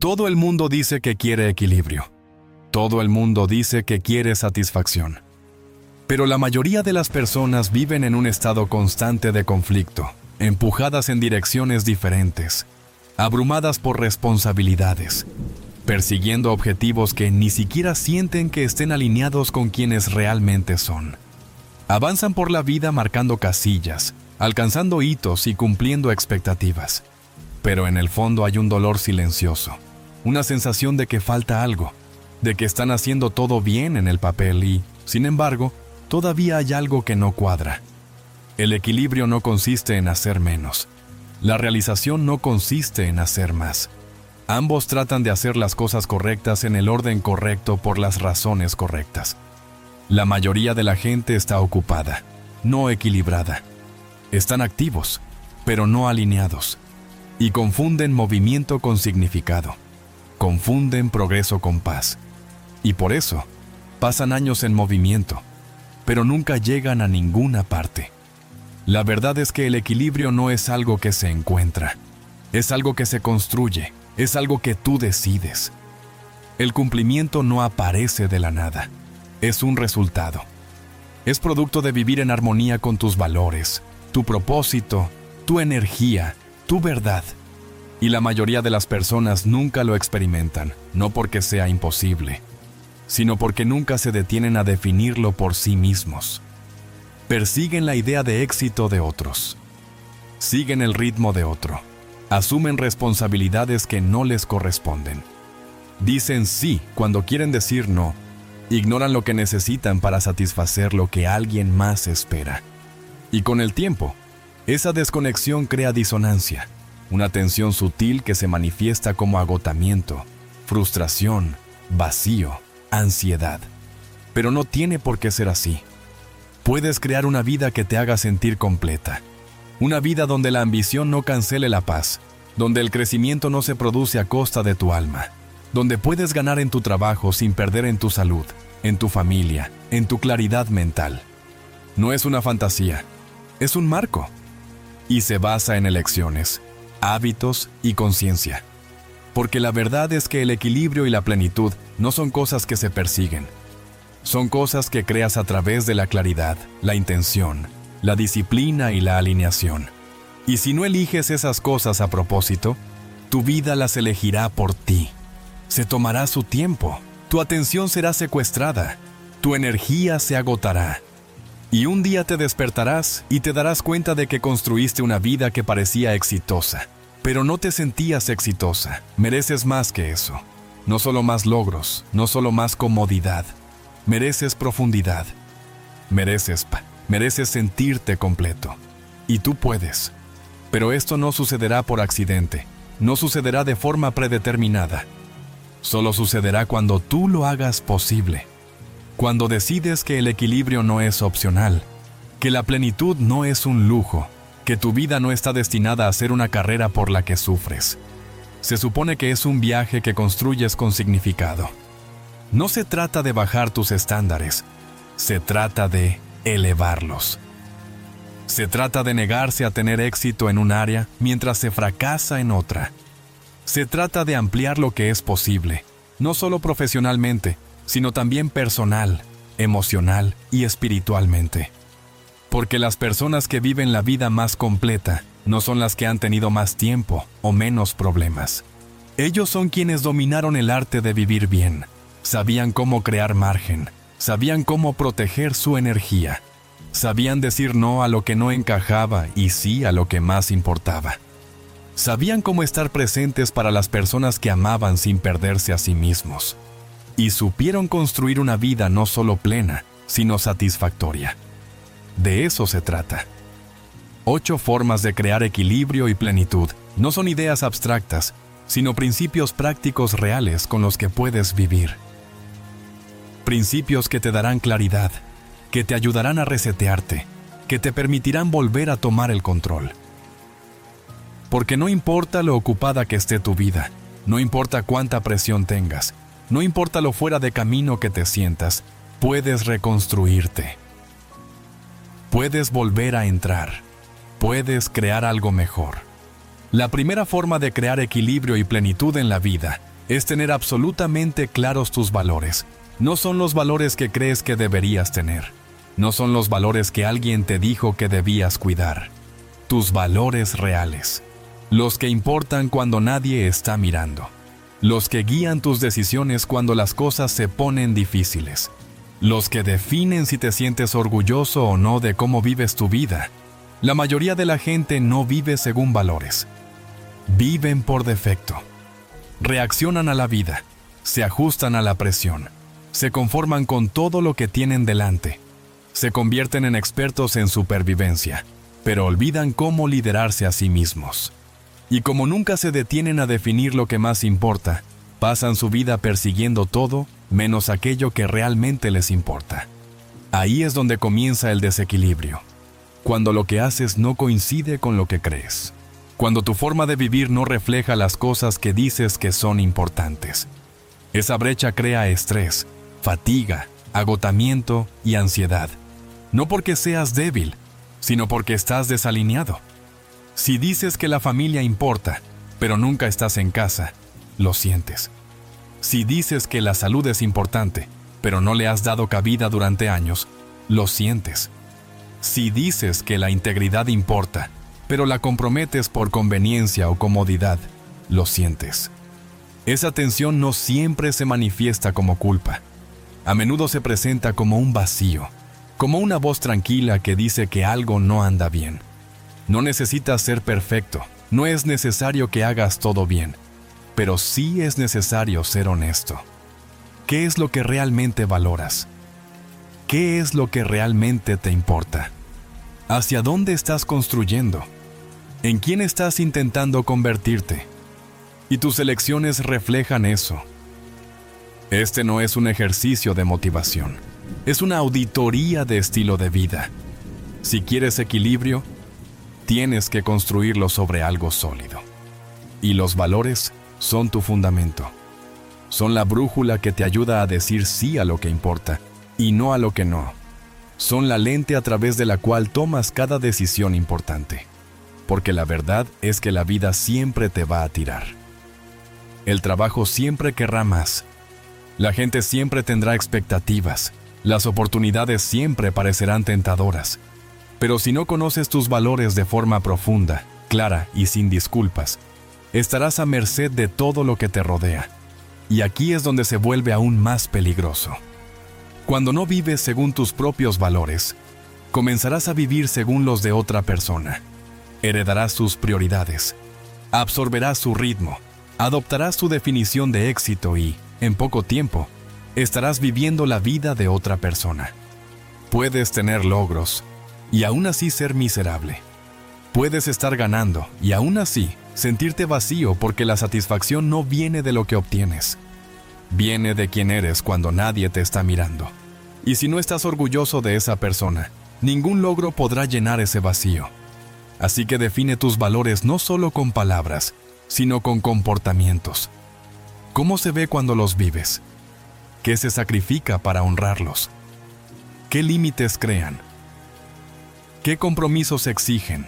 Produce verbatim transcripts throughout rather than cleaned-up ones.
Todo el mundo dice que quiere equilibrio. Todo el mundo dice que quiere satisfacción. Pero la mayoría de las personas viven en un estado constante de conflicto, empujadas en direcciones diferentes, abrumadas por responsabilidades, persiguiendo objetivos que ni siquiera sienten que estén alineados con quienes realmente son. Avanzan por la vida marcando casillas, alcanzando hitos y cumpliendo expectativas. Pero en el fondo hay un dolor silencioso, una sensación de que falta algo, de que están haciendo todo bien en el papel y, sin embargo, todavía hay algo que no cuadra. El equilibrio no consiste en hacer menos. La realización no consiste en hacer más. Ambos tratan de hacer las cosas correctas en el orden correcto por las razones correctas. La mayoría de la gente está ocupada, no equilibrada. Están activos, pero no alineados. Y confunden movimiento con significado. Confunden progreso con paz. Y por eso, pasan años en movimiento, pero nunca llegan a ninguna parte. La verdad es que el equilibrio no es algo que se encuentra. Es algo que se construye, es algo que tú decides. El cumplimiento no aparece de la nada. Es un resultado. Es producto de vivir en armonía con tus valores, tu propósito, tu energía, tu verdad. Y la mayoría de las personas nunca lo experimentan, no porque sea imposible, sino porque nunca se detienen a definirlo por sí mismos. Persiguen la idea de éxito de otros. Siguen el ritmo de otro. Asumen responsabilidades que no les corresponden. Dicen sí cuando quieren decir no. Ignoran lo que necesitan para satisfacer lo que alguien más espera. Y con el tiempo, esa desconexión crea disonancia, una tensión sutil que se manifiesta como agotamiento, frustración, vacío, ansiedad. Pero no tiene por qué ser así. Puedes crear una vida que te haga sentir completa. Una vida donde la ambición no cancele la paz, donde el crecimiento no se produce a costa de tu alma, donde puedes ganar en tu trabajo sin perder en tu salud, en tu familia, en tu claridad mental. No es una fantasía, es un marco. Y se basa en elecciones, hábitos y conciencia. Porque la verdad es que el equilibrio y la plenitud no son cosas que se persiguen. Son cosas que creas a través de la claridad, la intención, la disciplina y la alineación. Y si no eliges esas cosas a propósito, tu vida las elegirá por ti. Se tomará su tiempo, tu atención será secuestrada, tu energía se agotará. Y un día te despertarás y te darás cuenta de que construiste una vida que parecía exitosa. Pero no te sentías exitosa. Mereces más que eso. No solo más logros, no solo más comodidad. Mereces profundidad. Mereces paz. Mereces sentirte completo. Y tú puedes. Pero esto no sucederá por accidente. No sucederá de forma predeterminada. Solo sucederá cuando tú lo hagas posible. Cuando decides que el equilibrio no es opcional, que la plenitud no es un lujo, que tu vida no está destinada a ser una carrera por la que sufres. Se supone que es un viaje que construyes con significado. No se trata de bajar tus estándares, se trata de elevarlos. Se trata de negarse a tener éxito en un área mientras se fracasa en otra. Se trata de ampliar lo que es posible, no solo profesionalmente, sino también personal, emocional y espiritualmente. Porque las personas que viven la vida más completa no son las que han tenido más tiempo o menos problemas. Ellos son quienes dominaron el arte de vivir bien, sabían cómo crear margen, sabían cómo proteger su energía, sabían decir no a lo que no encajaba y sí a lo que más importaba. Sabían cómo estar presentes para las personas que amaban sin perderse a sí mismos. Y supieron construir una vida no solo plena, sino satisfactoria. De eso se trata. Ocho formas de crear equilibrio y plenitud no son ideas abstractas, sino principios prácticos reales con los que puedes vivir. Principios que te darán claridad, que te ayudarán a resetearte, que te permitirán volver a tomar el control. Porque no importa lo ocupada que esté tu vida, no importa cuánta presión tengas, no importa lo fuera de camino que te sientas, puedes reconstruirte. Puedes volver a entrar. Puedes crear algo mejor. La primera forma de crear equilibrio y plenitud en la vida es tener absolutamente claros tus valores. No son los valores que crees que deberías tener. No son los valores que alguien te dijo que debías cuidar. Tus valores reales. Los que importan cuando nadie está mirando. Los que guían tus decisiones cuando las cosas se ponen difíciles. Los que definen si te sientes orgulloso o no de cómo vives tu vida. La mayoría de la gente no vive según valores. Viven por defecto. Reaccionan a la vida. Se ajustan a la presión. Se conforman con todo lo que tienen delante. Se convierten en expertos en supervivencia, pero olvidan cómo liderarse a sí mismos. Y como nunca se detienen a definir lo que más importa, pasan su vida persiguiendo todo menos aquello que realmente les importa. Ahí es donde comienza el desequilibrio. Cuando lo que haces no coincide con lo que crees. Cuando tu forma de vivir no refleja las cosas que dices que son importantes. Esa brecha crea estrés, fatiga, agotamiento y ansiedad. No porque seas débil, sino porque estás desalineado. Si dices que la familia importa, pero nunca estás en casa, lo sientes. Si dices que la salud es importante, pero no le has dado cabida durante años, lo sientes. Si dices que la integridad importa, pero la comprometes por conveniencia o comodidad, lo sientes. Esa tensión no siempre se manifiesta como culpa. A menudo se presenta como un vacío, como una voz tranquila que dice que algo no anda bien. No necesitas ser perfecto, no es necesario que hagas todo bien, pero sí es necesario ser honesto. ¿Qué es lo que realmente valoras? ¿Qué es lo que realmente te importa? ¿Hacia dónde estás construyendo? ¿En quién estás intentando convertirte? Y tus elecciones reflejan eso. Este no es un ejercicio de motivación, es una auditoría de estilo de vida. Si quieres equilibrio, tienes que construirlo sobre algo sólido. Y los valores son tu fundamento. Son la brújula que te ayuda a decir sí a lo que importa y no a lo que no. Son la lente a través de la cual tomas cada decisión importante. Porque la verdad es que la vida siempre te va a tirar. El trabajo siempre querrá más. La gente siempre tendrá expectativas. Las oportunidades siempre parecerán tentadoras. Pero si no conoces tus valores de forma profunda, clara y sin disculpas, estarás a merced de todo lo que te rodea. Y aquí es donde se vuelve aún más peligroso. Cuando no vives según tus propios valores, comenzarás a vivir según los de otra persona. Heredarás sus prioridades, absorberás su ritmo, adoptarás su definición de éxito y, en poco tiempo, estarás viviendo la vida de otra persona. Puedes tener logros y aún así ser miserable. Puedes estar ganando y aún así sentirte vacío porque la satisfacción no viene de lo que obtienes. Viene de quién eres cuando nadie te está mirando. Y si no estás orgulloso de esa persona, ningún logro podrá llenar ese vacío. Así que define tus valores no solo con palabras, sino con comportamientos. ¿Cómo se ve cuando los vives? ¿Qué se sacrifica para honrarlos? ¿Qué límites crean? ¿Qué compromisos exigen?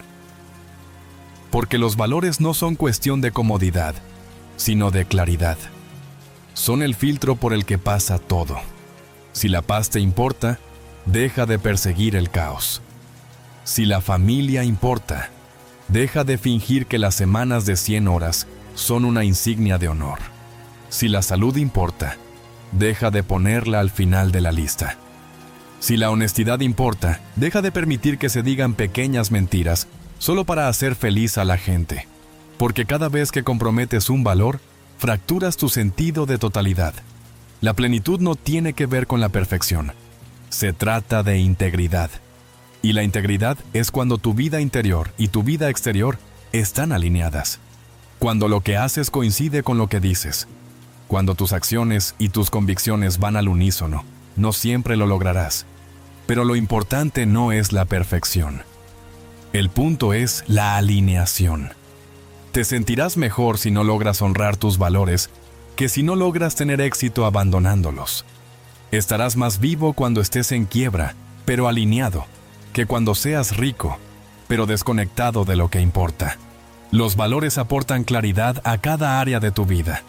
Porque los valores no son cuestión de comodidad, sino de claridad. Son el filtro por el que pasa todo. Si la paz te importa, deja de perseguir el caos. Si la familia importa, deja de fingir que las semanas de cien horas son una insignia de honor. Si la salud importa, deja de ponerla al final de la lista. Si la honestidad importa, deja de permitir que se digan pequeñas mentiras solo para hacer feliz a la gente. Porque cada vez que comprometes un valor, fracturas tu sentido de totalidad. La plenitud no tiene que ver con la perfección. Se trata de integridad. Y la integridad es cuando tu vida interior y tu vida exterior están alineadas. Cuando lo que haces coincide con lo que dices. Cuando tus acciones y tus convicciones van al unísono, no siempre lo lograrás. Pero lo importante no es la perfección. El punto es la alineación. Te sentirás mejor si no logras honrar tus valores que si no logras tener éxito abandonándolos. Estarás más vivo cuando estés en quiebra, pero alineado, que cuando seas rico, pero desconectado de lo que importa. Los valores aportan claridad a cada área de tu vida.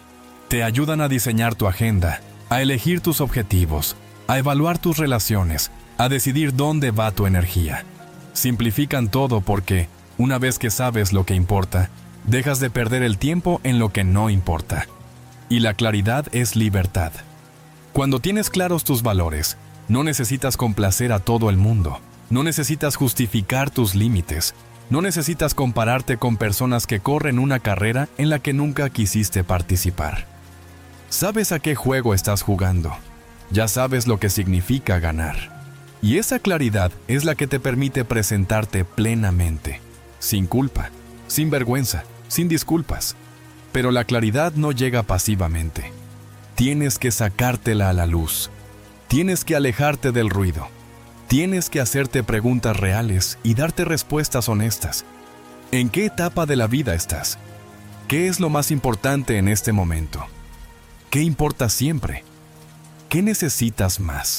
Te ayudan a diseñar tu agenda, a elegir tus objetivos, a evaluar tus relaciones, a decidir dónde va tu energía. Simplifican todo porque, una vez que sabes lo que importa, dejas de perder el tiempo en lo que no importa. Y la claridad es libertad. Cuando tienes claros tus valores, no necesitas complacer a todo el mundo, no necesitas justificar tus límites, no necesitas compararte con personas que corren una carrera en la que nunca quisiste participar. Sabes a qué juego estás jugando, ya sabes lo que significa ganar. Y esa claridad es la que te permite presentarte plenamente, sin culpa, sin vergüenza, sin disculpas. Pero la claridad no llega pasivamente. Tienes que sacártela a la luz. Tienes que alejarte del ruido. Tienes que hacerte preguntas reales y darte respuestas honestas. ¿En qué etapa de la vida estás? ¿Qué es lo más importante en este momento? ¿Qué importa siempre? ¿Qué necesitas más?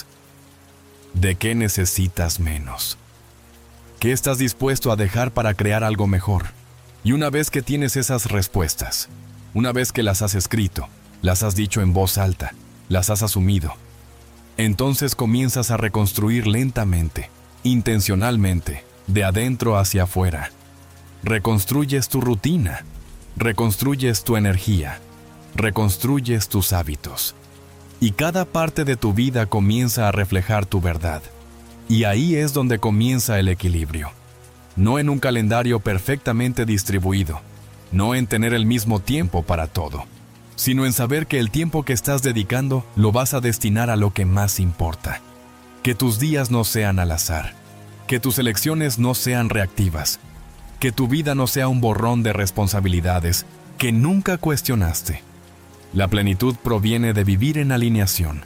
¿De qué necesitas menos? ¿Qué estás dispuesto a dejar para crear algo mejor? Y una vez que tienes esas respuestas, una vez que las has escrito, las has dicho en voz alta, las has asumido, entonces comienzas a reconstruir lentamente, intencionalmente, de adentro hacia afuera. Reconstruyes tu rutina, reconstruyes tu energía, reconstruyes tus hábitos. Y cada parte de tu vida comienza a reflejar tu verdad. Y ahí es donde comienza el equilibrio. No en un calendario perfectamente distribuido, no en tener el mismo tiempo para todo, sino en saber que el tiempo que estás dedicando lo vas a destinar a lo que más importa. Que tus días no sean al azar, que tus elecciones no sean reactivas, que tu vida no sea un borrón de responsabilidades que nunca cuestionaste. La plenitud proviene de vivir en alineación.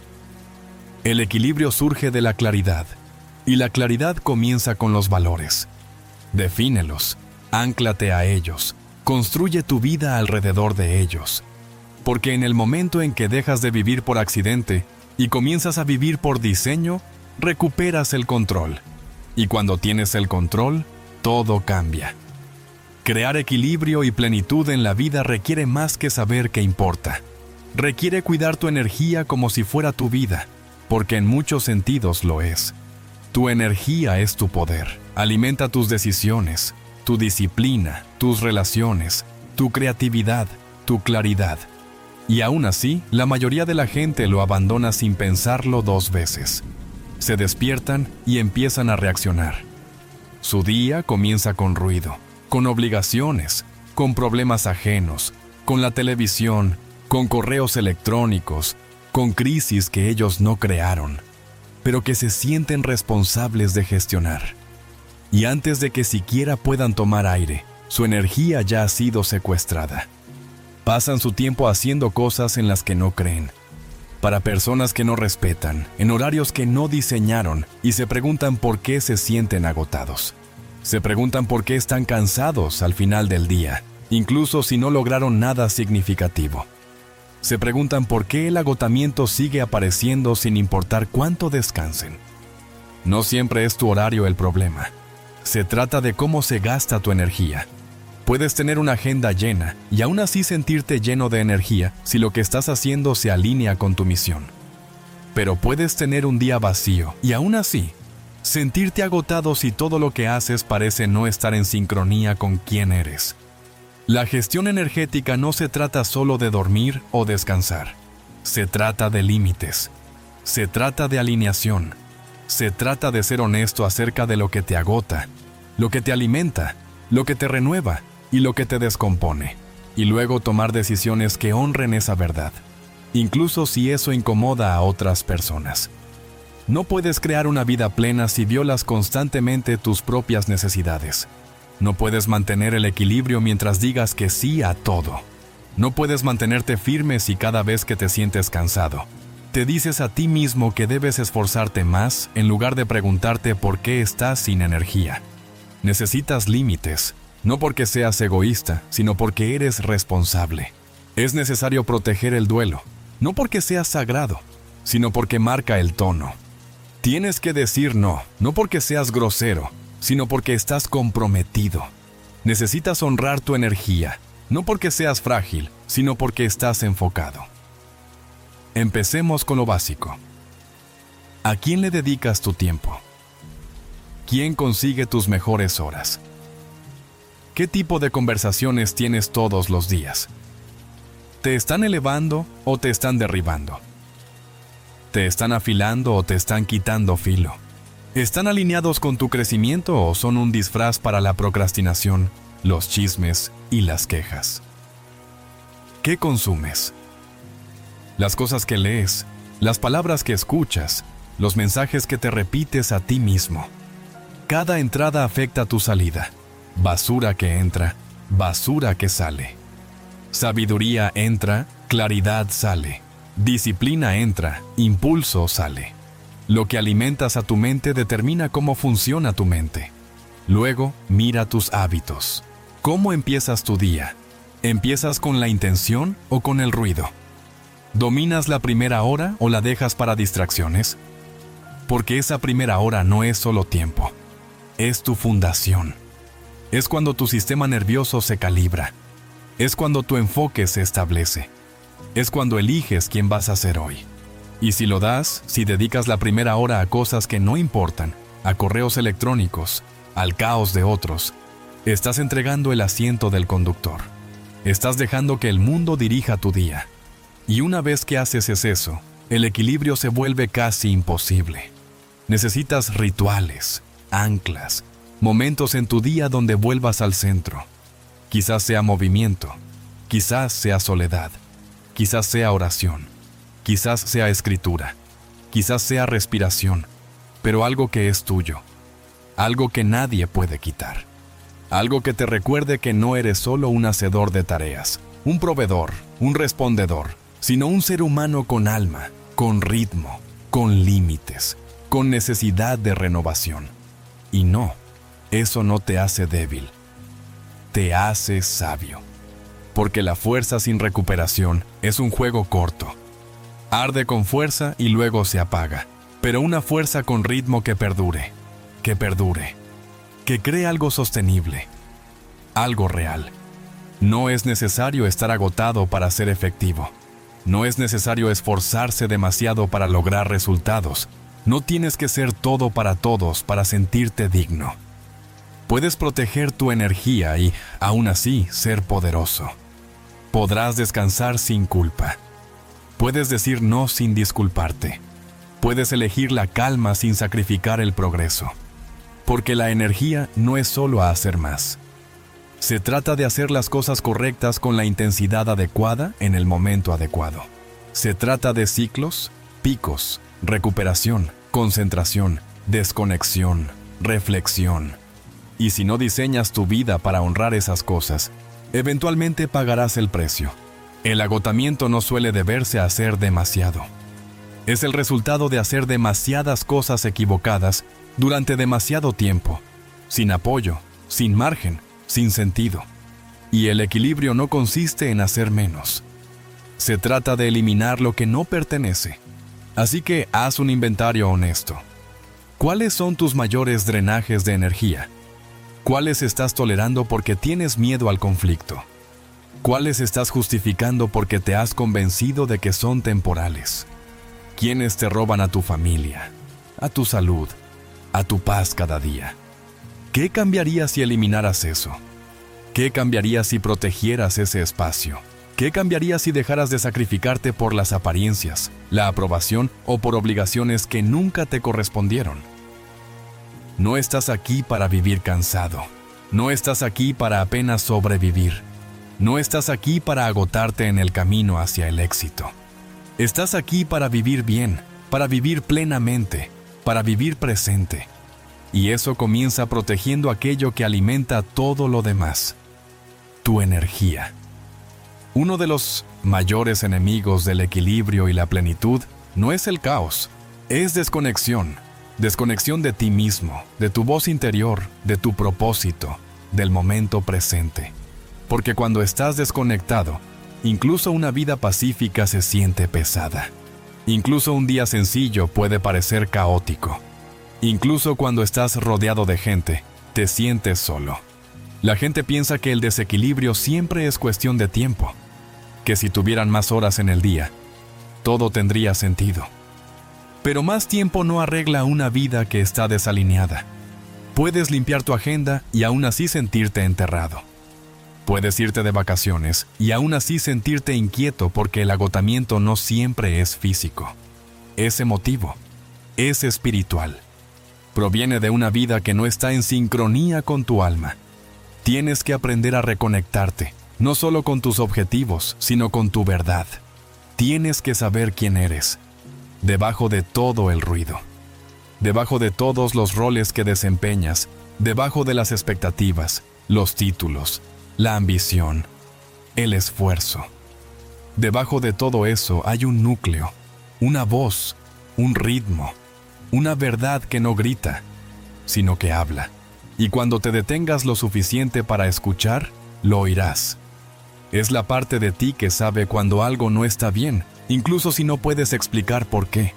El equilibrio surge de la claridad, y la claridad comienza con los valores. Defínelos, ánclate a ellos, construye tu vida alrededor de ellos. Porque en el momento en que dejas de vivir por accidente y comienzas a vivir por diseño, recuperas el control. Y cuando tienes el control, todo cambia. Crear equilibrio y plenitud en la vida requiere más que saber qué importa. Requiere cuidar tu energía como si fuera tu vida, porque en muchos sentidos lo es. Tu energía es tu poder. Alimenta tus decisiones, tu disciplina, tus relaciones, tu creatividad, tu claridad. Y aún así, la mayoría de la gente lo abandona sin pensarlo dos veces. Se despiertan y empiezan a reaccionar. Su día comienza con ruido, con obligaciones, con problemas ajenos, con la televisión, con correos electrónicos, con crisis que ellos no crearon, pero que se sienten responsables de gestionar. Y antes de que siquiera puedan tomar aire, su energía ya ha sido secuestrada. Pasan su tiempo haciendo cosas en las que no creen, para personas que no respetan, en horarios que no diseñaron, y se preguntan por qué se sienten agotados. Se preguntan por qué están cansados al final del día, incluso si no lograron nada significativo. Se preguntan por qué el agotamiento sigue apareciendo sin importar cuánto descansen. No siempre es tu horario el problema. Se trata de cómo se gasta tu energía. Puedes tener una agenda llena y aún así sentirte lleno de energía si lo que estás haciendo se alinea con tu misión. Pero puedes tener un día vacío y aún así sentirte agotado si todo lo que haces parece no estar en sincronía con quién eres. La gestión energética no se trata solo de dormir o descansar. Se trata de límites. Se trata de alineación. Se trata de ser honesto acerca de lo que te agota, lo que te alimenta, lo que te renueva y lo que te descompone. Y luego tomar decisiones que honren esa verdad, incluso si eso incomoda a otras personas. No puedes crear una vida plena si violas constantemente tus propias necesidades. No puedes mantener el equilibrio mientras digas que sí a todo. No puedes mantenerte firme si cada vez que te sientes cansado, te dices a ti mismo que debes esforzarte más en lugar de preguntarte por qué estás sin energía. Necesitas límites, no porque seas egoísta, sino porque eres responsable. Es necesario proteger el duelo, no porque seas sagrado, sino porque marca el tono. Tienes que decir no, no porque seas grosero, sino porque estás comprometido. Necesitas honrar tu energía, No porque seas frágil, sino porque estás enfocado. Empecemos con lo básico. ¿A quién le dedicas tu tiempo? ¿Quién consigue tus mejores horas? ¿Qué tipo de conversaciones tienes todos los días? ¿Te están elevando o te están derribando? ¿Te están afilando o te están quitando filo? ¿Están alineados con tu crecimiento o son un disfraz para la procrastinación, los chismes y las quejas? ¿Qué consumes? Las cosas que lees, las palabras que escuchas, los mensajes que te repites a ti mismo. Cada entrada afecta tu salida. Basura que entra, basura que sale. Sabiduría entra, claridad sale. Disciplina entra, impulso sale. Lo que alimentas a tu mente determina cómo funciona tu mente. Luego, mira tus hábitos. ¿Cómo empiezas tu día? ¿Empiezas con la intención o con el ruido? ¿Dominas la primera hora o la dejas para distracciones? Porque esa primera hora no es solo tiempo, es tu fundación. Es cuando tu sistema nervioso se calibra. Es cuando tu enfoque se establece. Es cuando eliges quién vas a ser hoy. Y si lo das, si dedicas la primera hora a cosas que no importan, a correos electrónicos, al caos de otros, estás entregando el asiento del conductor. Estás dejando que el mundo dirija tu día. Y una vez que haces eso, el equilibrio se vuelve casi imposible. Necesitas rituales, anclas, momentos en tu día donde vuelvas al centro. Quizás sea movimiento, quizás sea soledad, quizás sea oración, quizás sea escritura, quizás sea respiración, pero algo que es tuyo, algo que nadie puede quitar. Algo que te recuerde que no eres solo un hacedor de tareas, un proveedor, un respondedor, sino un ser humano con alma, con ritmo, con límites, con necesidad de renovación. Y no, eso no te hace débil, te hace sabio. Porque la fuerza sin recuperación es un juego corto. Arde con fuerza y luego se apaga, pero una fuerza con ritmo que perdure, que perdure, que cree algo sostenible, algo real. No es necesario estar agotado para ser efectivo. No es necesario esforzarse demasiado para lograr resultados. No tienes que ser todo para todos para sentirte digno. Puedes proteger tu energía y, aún así, ser poderoso. Podrás descansar sin culpa. Puedes decir no sin disculparte. Puedes elegir la calma sin sacrificar el progreso. Porque la energía no es solo a hacer más. Se trata de hacer las cosas correctas con la intensidad adecuada en el momento adecuado. Se trata de ciclos, picos, recuperación, concentración, desconexión, reflexión. Y si no diseñas tu vida para honrar esas cosas, eventualmente pagarás el precio. El agotamiento no suele deberse a hacer demasiado. Es el resultado de hacer demasiadas cosas equivocadas durante demasiado tiempo, sin apoyo, sin margen, sin sentido. Y el equilibrio no consiste en hacer menos. Se trata de eliminar lo que no pertenece. Así que haz un inventario honesto. ¿Cuáles son tus mayores drenajes de energía? ¿Cuáles estás tolerando porque tienes miedo al conflicto? ¿Cuáles estás justificando porque te has convencido de que son temporales? ¿Quiénes te roban a tu familia, a tu salud, a tu paz cada día? ¿Qué cambiaría si eliminaras eso? ¿Qué cambiaría si protegieras ese espacio? ¿Qué cambiaría si dejaras de sacrificarte por las apariencias, la aprobación o por obligaciones que nunca te correspondieron? No estás aquí para vivir cansado. No estás aquí para apenas sobrevivir. No estás aquí para agotarte en el camino hacia el éxito. Estás aquí para vivir bien, para vivir plenamente, para vivir presente. Y eso comienza protegiendo aquello que alimenta todo lo demás. Tu energía. Uno de los mayores enemigos del equilibrio y la plenitud no es el caos, es desconexión. Desconexión de ti mismo, de tu voz interior, de tu propósito, del momento presente. Porque cuando estás desconectado, incluso una vida pacífica se siente pesada. Incluso un día sencillo puede parecer caótico. Incluso cuando estás rodeado de gente, te sientes solo. La gente piensa que el desequilibrio siempre es cuestión de tiempo, que si tuvieran más horas en el día, todo tendría sentido. Pero más tiempo no arregla una vida que está desalineada. Puedes limpiar tu agenda y aún así sentirte enterrado. Puedes irte de vacaciones y aún así sentirte inquieto porque el agotamiento no siempre es físico. Es emotivo, es espiritual. Proviene de una vida que no está en sincronía con tu alma. Tienes que aprender a reconectarte, no solo con tus objetivos, sino con tu verdad. Tienes que saber quién eres, debajo de todo el ruido, debajo de todos los roles que desempeñas, debajo de las expectativas, los títulos, la ambición, el esfuerzo. Debajo de todo eso hay un núcleo, una voz, un ritmo, una verdad que no grita, sino que habla. Y cuando te detengas lo suficiente para escuchar, lo oirás. Es la parte de ti que sabe cuando algo no está bien, incluso si no puedes explicar por qué.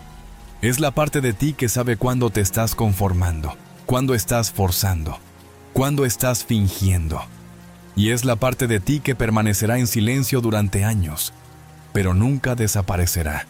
Es la parte de ti que sabe cuándo te estás conformando, cuándo estás forzando, cuándo estás fingiendo. Y es la parte de ti que permanecerá en silencio durante años, pero nunca desaparecerá.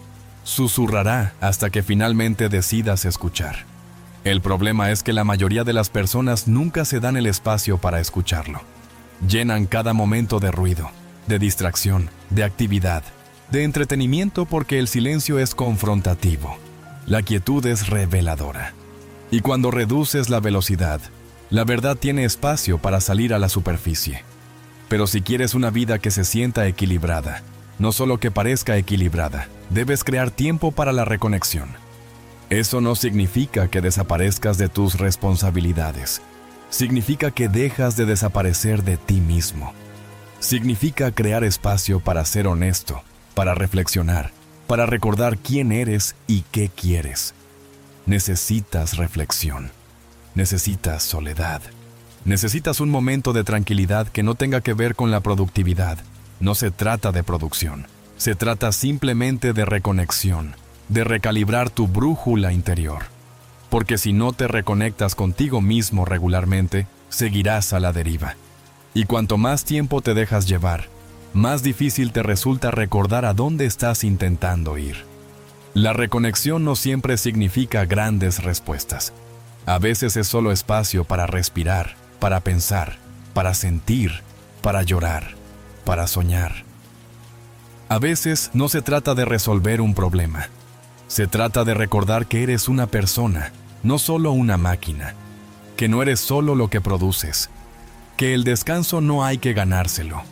Susurrará hasta que finalmente decidas escuchar. El problema es que la mayoría de las personas nunca se dan el espacio para escucharlo. Llenan cada momento de ruido, de distracción, de actividad, de entretenimiento porque el silencio es confrontativo. La quietud es reveladora. Y cuando reduces la velocidad, la verdad tiene espacio para salir a la superficie. Pero si quieres una vida que se sienta equilibrada, no solo que parezca equilibrada, debes crear tiempo para la reconexión. Eso no significa que desaparezcas de tus responsabilidades. Significa que dejas de desaparecer de ti mismo. Significa crear espacio para ser honesto, para reflexionar, para recordar quién eres y qué quieres. Necesitas reflexión. Necesitas soledad. Necesitas un momento de tranquilidad que no tenga que ver con la productividad. No se trata de producción. Se trata simplemente de reconexión, de recalibrar tu brújula interior. Porque si no te reconectas contigo mismo regularmente, seguirás a la deriva. Y cuanto más tiempo te dejas llevar, más difícil te resulta recordar a dónde estás intentando ir. La reconexión no siempre significa grandes respuestas. A veces es solo espacio para respirar, para pensar, para sentir, para llorar, para soñar. A veces no se trata de resolver un problema. Se trata de recordar que eres una persona, no solo una máquina. Que no eres solo lo que produces. Que el descanso no hay que ganárselo.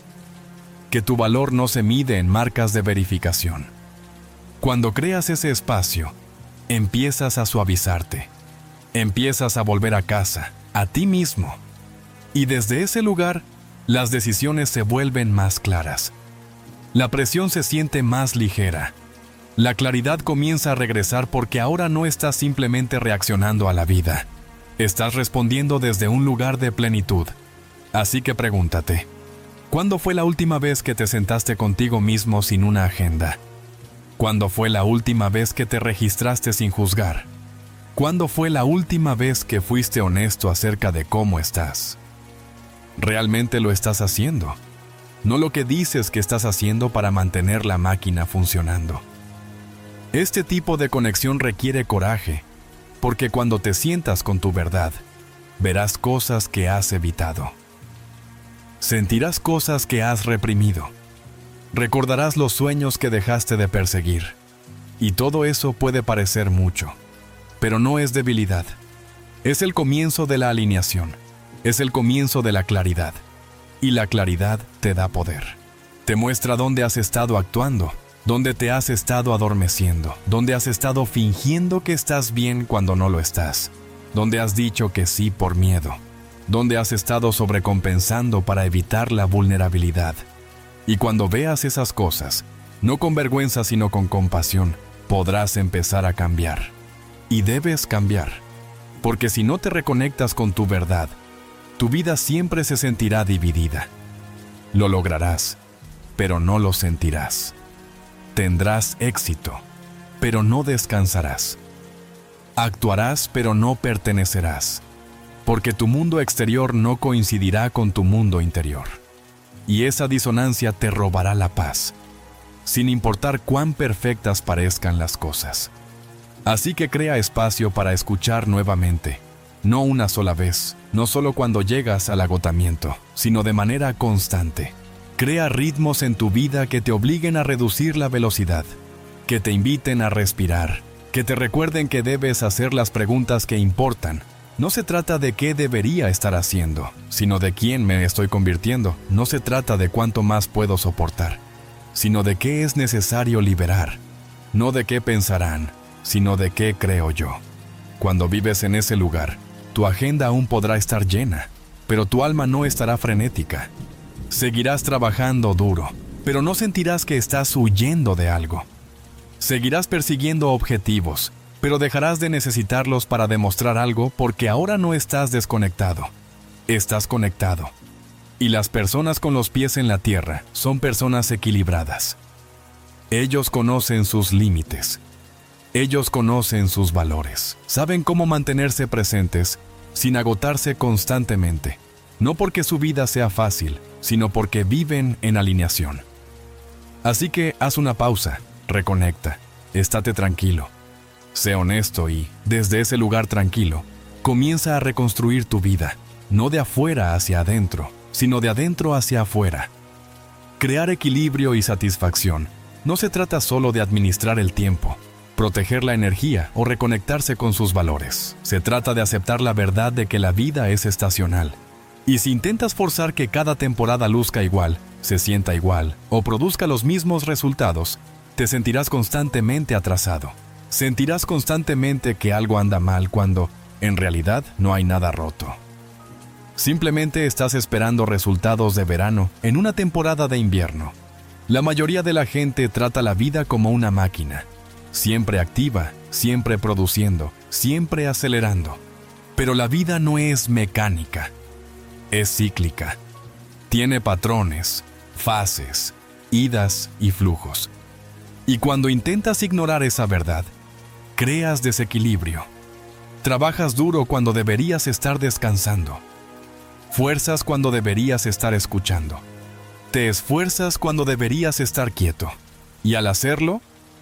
Que tu valor no se mide en marcas de verificación. Cuando creas ese espacio, empiezas a suavizarte. Empiezas a volver a casa, a ti mismo. Y desde ese lugar, las decisiones se vuelven más claras. La presión se siente más ligera. La claridad comienza a regresar porque ahora no estás simplemente reaccionando a la vida. Estás respondiendo desde un lugar de plenitud. Así que pregúntate, ¿cuándo fue la última vez que te sentaste contigo mismo sin una agenda? ¿Cuándo fue la última vez que te registraste sin juzgar? ¿Cuándo fue la última vez que fuiste honesto acerca de cómo estás? ¿Realmente lo estás haciendo? No lo que dices que estás haciendo para mantener la máquina funcionando. Este tipo de conexión requiere coraje, porque cuando te sientas con tu verdad, verás cosas que has evitado. Sentirás cosas que has reprimido. Recordarás los sueños que dejaste de perseguir. Y todo eso puede parecer mucho. Pero no es debilidad. Es el comienzo de la alineación. Es el comienzo de la claridad. Y la claridad te da poder. Te muestra dónde has estado actuando, dónde te has estado adormeciendo, dónde has estado fingiendo que estás bien cuando no lo estás, dónde has dicho que sí por miedo, dónde has estado sobrecompensando para evitar la vulnerabilidad. Y cuando veas esas cosas, no con vergüenza sino con compasión, podrás empezar a cambiar. Y debes cambiar, porque si no te reconectas con tu verdad, tu vida siempre se sentirá dividida. Lo lograrás, pero no lo sentirás. Tendrás éxito, pero no descansarás. Actuarás, pero no pertenecerás. porque tu mundo exterior no coincidirá con tu mundo interior. Y esa disonancia te robará la paz, sin importar cuán perfectas parezcan las cosas. Así que crea espacio para escuchar nuevamente, no una sola vez, no solo cuando llegas al agotamiento, sino de manera constante. Crea ritmos en tu vida que te obliguen a reducir la velocidad, que te inviten a respirar, que te recuerden que debes hacer las preguntas que importan. No se trata de qué debería estar haciendo, sino de quién me estoy convirtiendo. No se trata de cuánto más puedo soportar, sino de qué es necesario liberar. No de qué pensarán, sino de qué creo yo. Cuando vives en ese lugar, tu agenda aún podrá estar llena, pero tu alma no estará frenética. Seguirás trabajando duro, pero no sentirás que estás huyendo de algo. Seguirás persiguiendo objetivos, pero dejarás de necesitarlos para demostrar algo porque ahora no estás desconectado. Estás conectado. Y las personas con los pies en la tierra son personas equilibradas. Ellos conocen sus límites. Ellos conocen sus valores. Saben cómo mantenerse presentes sin agotarse constantemente. No porque su vida sea fácil, sino porque viven en alineación. Así que haz una pausa, reconecta, estate tranquilo. Sé honesto y, desde ese lugar tranquilo, comienza a reconstruir tu vida, no de afuera hacia adentro, sino de adentro hacia afuera. Crear equilibrio y satisfacción no se trata solo de administrar el tiempo, proteger la energía o reconectarse con sus valores. Se trata de aceptar la verdad de que la vida es estacional. Y si intentas forzar que cada temporada luzca igual, se sienta igual o produzca los mismos resultados, te sentirás constantemente atrasado. Sentirás constantemente que algo anda mal cuando, en realidad, no hay nada roto. Simplemente estás esperando resultados de verano en una temporada de invierno. La mayoría de la gente trata la vida como una máquina, siempre activa, siempre produciendo, siempre acelerando. Pero la vida no es mecánica, es cíclica. Tiene patrones, fases, idas y flujos. Y cuando intentas ignorar esa verdad, creas desequilibrio. Trabajas duro cuando deberías estar descansando. Fuerzas cuando deberías estar escuchando. Te esfuerzas cuando deberías estar quieto. Y al hacerlo,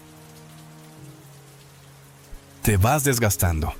te vas desgastando.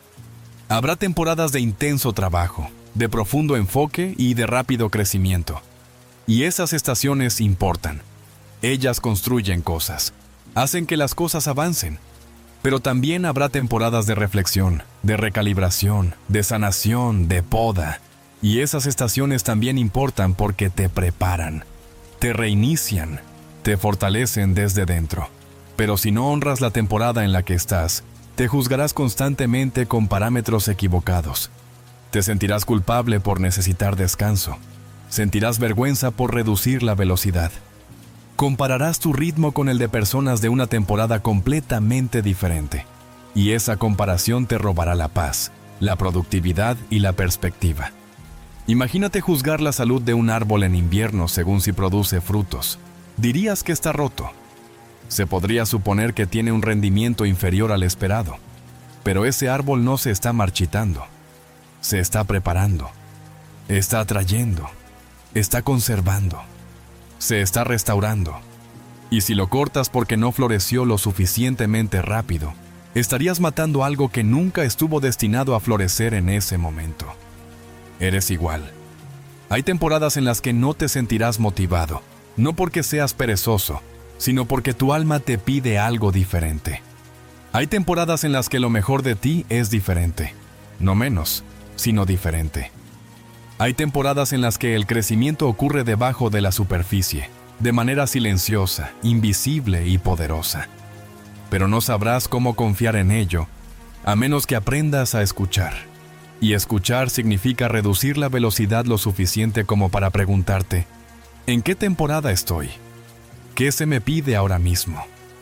Habrá temporadas de intenso trabajo, de profundo enfoque y de rápido crecimiento. Y esas estaciones importan. Ellas construyen cosas, hacen que las cosas avancen. Pero también habrá temporadas de reflexión, de recalibración, de sanación, de poda. Y esas estaciones también importan porque te preparan, te reinician, te fortalecen desde dentro. Pero si no honras la temporada en la que estás, te juzgarás constantemente con parámetros equivocados. Te sentirás culpable por necesitar descanso. Sentirás vergüenza por reducir la velocidad. Compararás tu ritmo con el de personas de una temporada completamente diferente. Y esa comparación te robará la paz, la productividad y la perspectiva. Imagínate juzgar la salud de un árbol en invierno según si produce frutos. Dirías que está roto. Se podría suponer que tiene un rendimiento inferior al esperado. Pero ese árbol no se está marchitando. Se está preparando. Está atrayendo. Está conservando. Se está restaurando. Y si lo cortas porque no floreció lo suficientemente rápido, estarías matando algo que nunca estuvo destinado a florecer en ese momento. Eres igual. Hay temporadas en las que no te sentirás motivado, no porque seas perezoso, sino porque tu alma te pide algo diferente. Hay temporadas en las que lo mejor de ti es diferente, no menos, sino diferente. Hay temporadas en las que el crecimiento ocurre debajo de la superficie, de manera silenciosa, invisible y poderosa. Pero no sabrás cómo confiar en ello, a menos que aprendas a escuchar. Y escuchar significa reducir la velocidad lo suficiente como para preguntarte, ¿en qué temporada estoy? ¿Qué se me pide ahora mismo?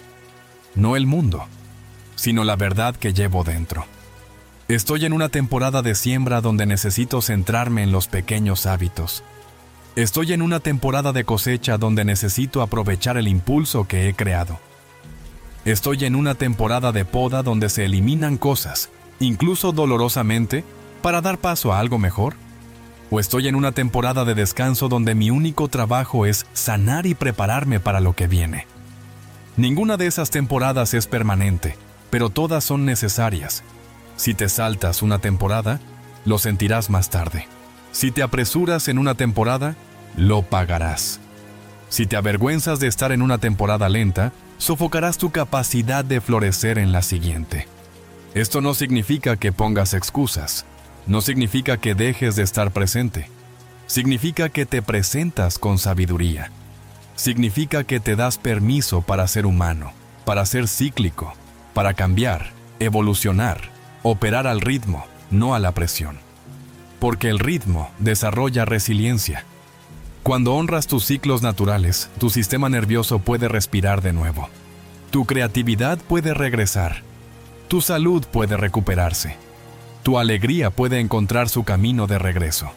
No el mundo, sino la verdad que llevo dentro. Estoy en una temporada de siembra donde necesito centrarme en los pequeños hábitos. Estoy en una temporada de cosecha donde necesito aprovechar el impulso que he creado. Estoy en una temporada de poda donde se eliminan cosas, incluso dolorosamente, para dar paso a algo mejor? ¿O estoy en una temporada de descanso donde mi único trabajo es sanar y prepararme para lo que viene? Ninguna de esas temporadas es permanente, pero todas son necesarias. Si te saltas una temporada, lo sentirás más tarde. Si te apresuras en una temporada, lo pagarás. Si te avergüenzas de estar en una temporada lenta, sofocarás tu capacidad de florecer en la siguiente. Esto no significa que pongas excusas. No significa que dejes de estar presente. Significa que te presentas con sabiduría. Significa que te das permiso para ser humano, para ser cíclico, para cambiar, evolucionar, operar al ritmo, no a la presión. Porque el ritmo desarrolla resiliencia. Cuando honras tus ciclos naturales, tu sistema nervioso puede respirar de nuevo. Tu creatividad puede regresar. Tu salud puede recuperarse. Tu alegría puede encontrar su camino de regreso.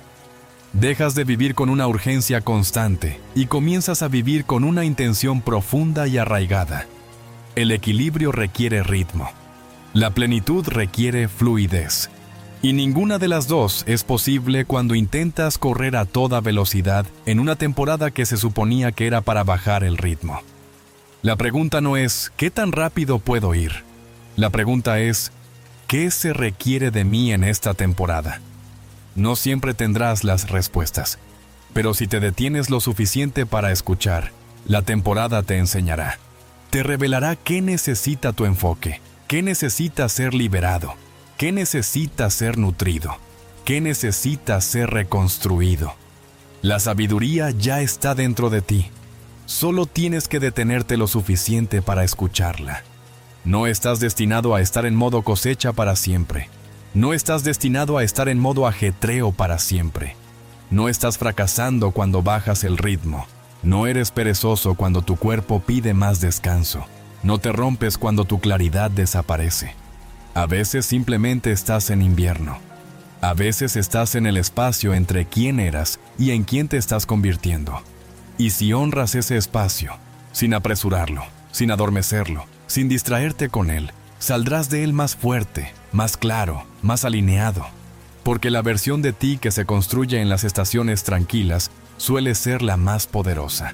Dejas de vivir con una urgencia constante y comienzas a vivir con una intención profunda y arraigada. El equilibrio requiere ritmo. La plenitud requiere fluidez. Y ninguna de las dos es posible cuando intentas correr a toda velocidad en una temporada que se suponía que era para bajar el ritmo. La pregunta no es ¿qué tan rápido puedo ir? La pregunta es ¿qué se requiere de mí en esta temporada? No siempre tendrás las respuestas, pero si te detienes lo suficiente para escuchar, la temporada te enseñará. Te revelará qué necesita tu enfoque, qué necesita ser liberado, qué necesita ser nutrido, qué necesita ser reconstruido. La sabiduría ya está dentro de ti. Solo tienes que detenerte lo suficiente para escucharla. No estás destinado a estar en modo cosecha para siempre. No estás destinado a estar en modo ajetreo para siempre. No estás fracasando cuando bajas el ritmo. No eres perezoso cuando tu cuerpo pide más descanso. No te rompes cuando tu claridad desaparece. A veces simplemente estás en invierno. A veces estás en el espacio entre quién eras y en quién te estás convirtiendo. Y si honras ese espacio, sin apresurarlo, sin adormecerlo, sin distraerte con él, saldrás de él más fuerte, más claro, más alineado. Porque la versión de ti que se construye en las estaciones tranquilas suele ser la más poderosa.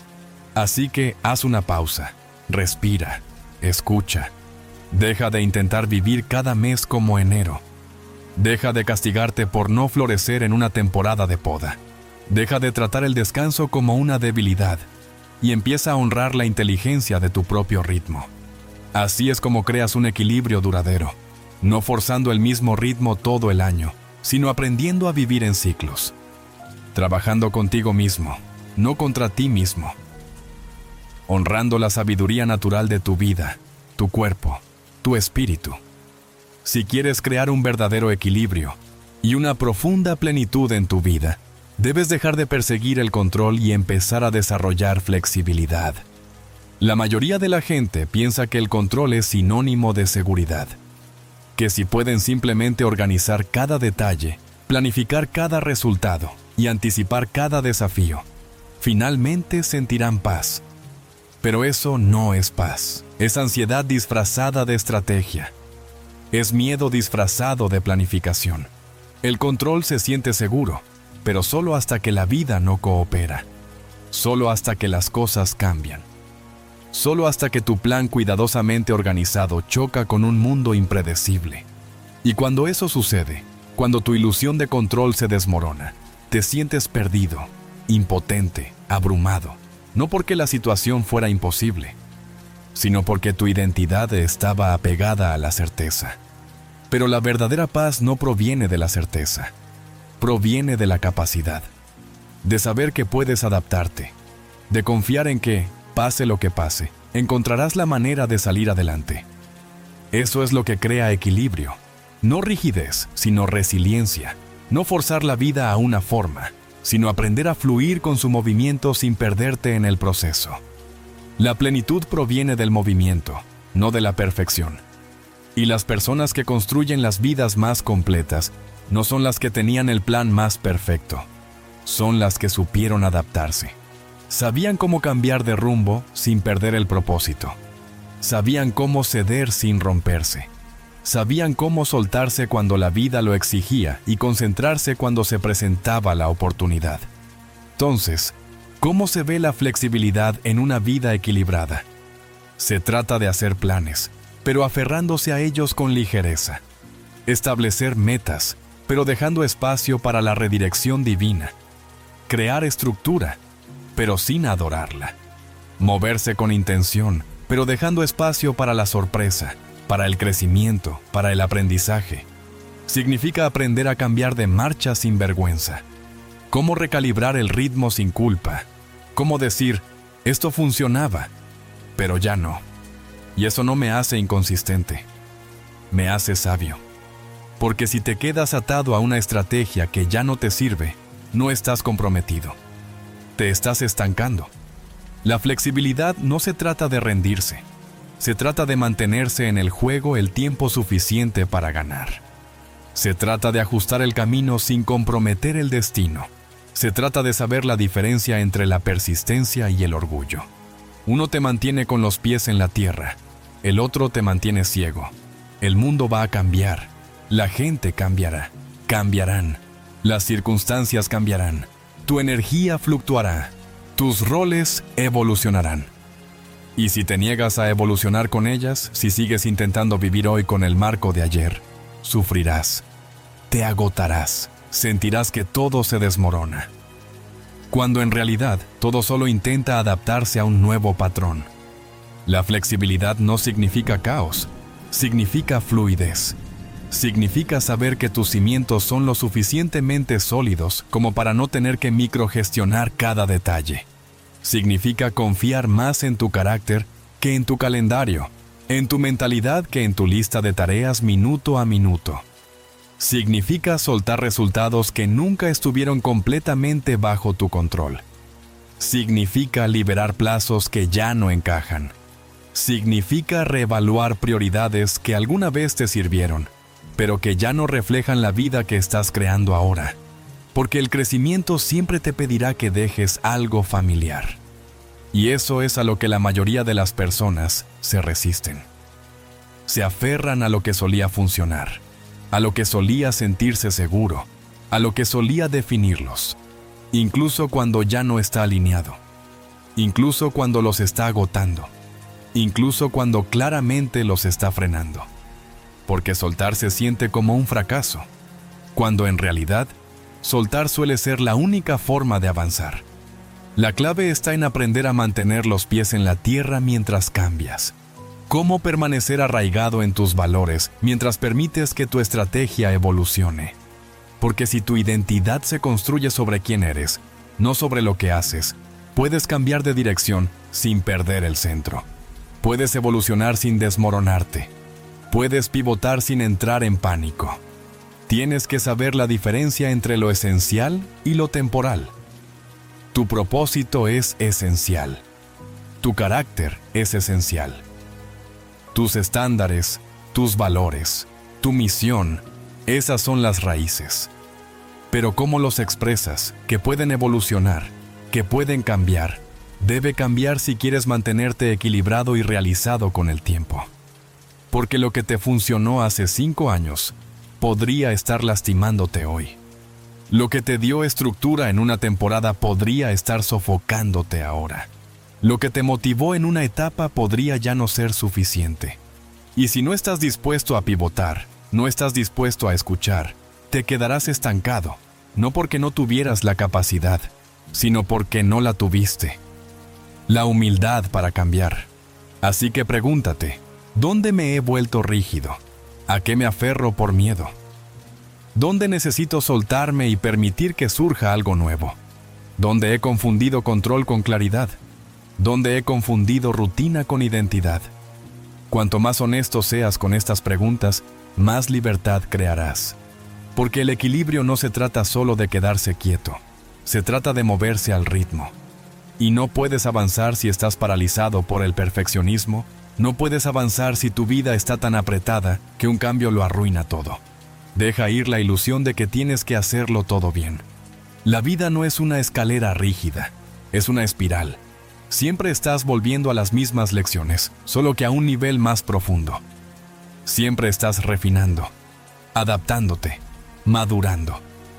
Así que haz una pausa, respira, escucha. Deja de intentar vivir cada mes como enero. Deja de castigarte por no florecer en una temporada de poda. Deja de tratar el descanso como una debilidad y empieza a honrar la inteligencia de tu propio ritmo. Así es como creas un equilibrio duradero, no forzando el mismo ritmo todo el año, sino aprendiendo a vivir en ciclos. Trabajando contigo mismo, no contra ti mismo. Honrando la sabiduría natural de tu vida, tu cuerpo, tu espíritu. Si quieres crear un verdadero equilibrio y una profunda plenitud en tu vida, debes dejar de perseguir el control y empezar a desarrollar flexibilidad. La mayoría de la gente piensa que el control es sinónimo de seguridad, que si pueden simplemente organizar cada detalle, planificar cada resultado y anticipar cada desafío, finalmente sentirán paz. Pero eso no es paz, es ansiedad disfrazada de estrategia, es miedo disfrazado de planificación. El control se siente seguro, pero solo hasta que la vida no coopera, solo hasta que las cosas cambian. Solo hasta que tu plan cuidadosamente organizado choca con un mundo impredecible. Y cuando eso sucede, cuando tu ilusión de control se desmorona, te sientes perdido, impotente, abrumado, no porque la situación fuera imposible, sino porque tu identidad estaba apegada a la certeza. Pero la verdadera paz no proviene de la certeza, proviene de la capacidad, de saber que puedes adaptarte, de confiar en que, pase lo que pase, encontrarás la manera de salir adelante. Eso es lo que crea equilibrio. No rigidez, sino resiliencia. No forzar la vida a una forma, sino aprender a fluir con su movimiento sin perderte en el proceso. La plenitud proviene del movimiento, no de la perfección. Y las personas que construyen las vidas más completas no son las que tenían el plan más perfecto, son las que supieron adaptarse. Sabían cómo cambiar de rumbo sin perder el propósito. Sabían cómo ceder sin romperse. sabían cómo soltarse cuando la vida lo exigía y concentrarse cuando se presentaba la oportunidad. Entonces, ¿cómo se ve la flexibilidad en una vida equilibrada? Se trata de hacer planes, pero aferrándose a ellos con ligereza. Establecer metas, pero dejando espacio para la redirección divina. Crear estructura, pero sin adorarla. Moverse con intención, pero dejando espacio para la sorpresa, para el crecimiento, para el aprendizaje. Significa aprender a cambiar de marcha sin vergüenza. Cómo recalibrar el ritmo sin culpa. Cómo decir, esto funcionaba, pero ya no. Y eso no me hace inconsistente. Me hace sabio. Porque si te quedas atado a una estrategia que ya no te sirve, no estás comprometido. Te estás estancando. La flexibilidad no se trata de rendirse. Se trata de mantenerse en el juego el tiempo suficiente para ganar. Se trata de ajustar el camino sin comprometer el destino. Se trata de saber la diferencia entre la persistencia y el orgullo. Uno te mantiene con los pies en la tierra, el otro te mantiene ciego. El mundo va a cambiar, la gente cambiará, cambiarán, las circunstancias cambiarán, tu energía fluctuará, tus roles evolucionarán. Y si te niegas a evolucionar con ellas, si sigues intentando vivir hoy con el marco de ayer, sufrirás, te agotarás, sentirás que todo se desmorona. Cuando en realidad todo solo intenta adaptarse a un nuevo patrón. La flexibilidad no significa caos, significa fluidez. Significa saber que tus cimientos son lo suficientemente sólidos como para no tener que microgestionar cada detalle. Significa confiar más en tu carácter que en tu calendario, en tu mentalidad que en tu lista de tareas minuto a minuto. Significa soltar resultados que nunca estuvieron completamente bajo tu control. Significa liberar plazos que ya no encajan. Significa reevaluar prioridades que alguna vez te sirvieron, pero que ya no reflejan la vida que estás creando ahora. Porque el crecimiento siempre te pedirá que dejes algo familiar. Y eso es a lo que la mayoría de las personas se resisten. Se aferran a lo que solía funcionar, a lo que solía sentirse seguro, a lo que solía definirlos, incluso cuando ya no está alineado, incluso cuando los está agotando, incluso cuando claramente los está frenando. Porque soltar se siente como un fracaso, cuando en realidad, soltar suele ser la única forma de avanzar. La clave está en aprender a mantener los pies en la tierra mientras cambias. Cómo permanecer arraigado en tus valores mientras permites que tu estrategia evolucione. Porque si tu identidad se construye sobre quién eres, no sobre lo que haces, puedes cambiar de dirección sin perder el centro. Puedes evolucionar sin desmoronarte. Puedes pivotar sin entrar en pánico. Tienes que saber la diferencia entre lo esencial y lo temporal. Tu propósito es esencial. Tu carácter es esencial. Tus estándares, tus valores, tu misión, esas son las raíces. Pero cómo los expresas, que pueden evolucionar, que pueden cambiar, debe cambiar si quieres mantenerte equilibrado y realizado con el tiempo. Porque lo que te funcionó hace cinco años, podría estar lastimándote hoy. Lo que te dio estructura en una temporada podría estar sofocándote ahora. Lo que te motivó en una etapa podría ya no ser suficiente. Y si no estás dispuesto a pivotar, no estás dispuesto a escuchar, te quedarás estancado, no porque no tuvieras la capacidad, sino porque no la tuviste. La humildad para cambiar. Así que pregúntate, ¿dónde me he vuelto rígido? ¿A qué me aferro por miedo? ¿Dónde necesito soltarme y permitir que surja algo nuevo? ¿Dónde he confundido control con claridad? ¿Dónde he confundido rutina con identidad? Cuanto más honesto seas con estas preguntas, más libertad crearás. Porque el equilibrio no se trata solo de quedarse quieto, se trata de moverse al ritmo. Y no puedes avanzar si estás paralizado por el perfeccionismo, no puedes avanzar si tu vida está tan apretada que un cambio lo arruina todo. Deja ir la ilusión de que tienes que hacerlo todo bien. La vida no es una escalera rígida, es una espiral. Siempre estás volviendo a las mismas lecciones, solo que a un nivel más profundo. Siempre estás refinando, adaptándote, madurando.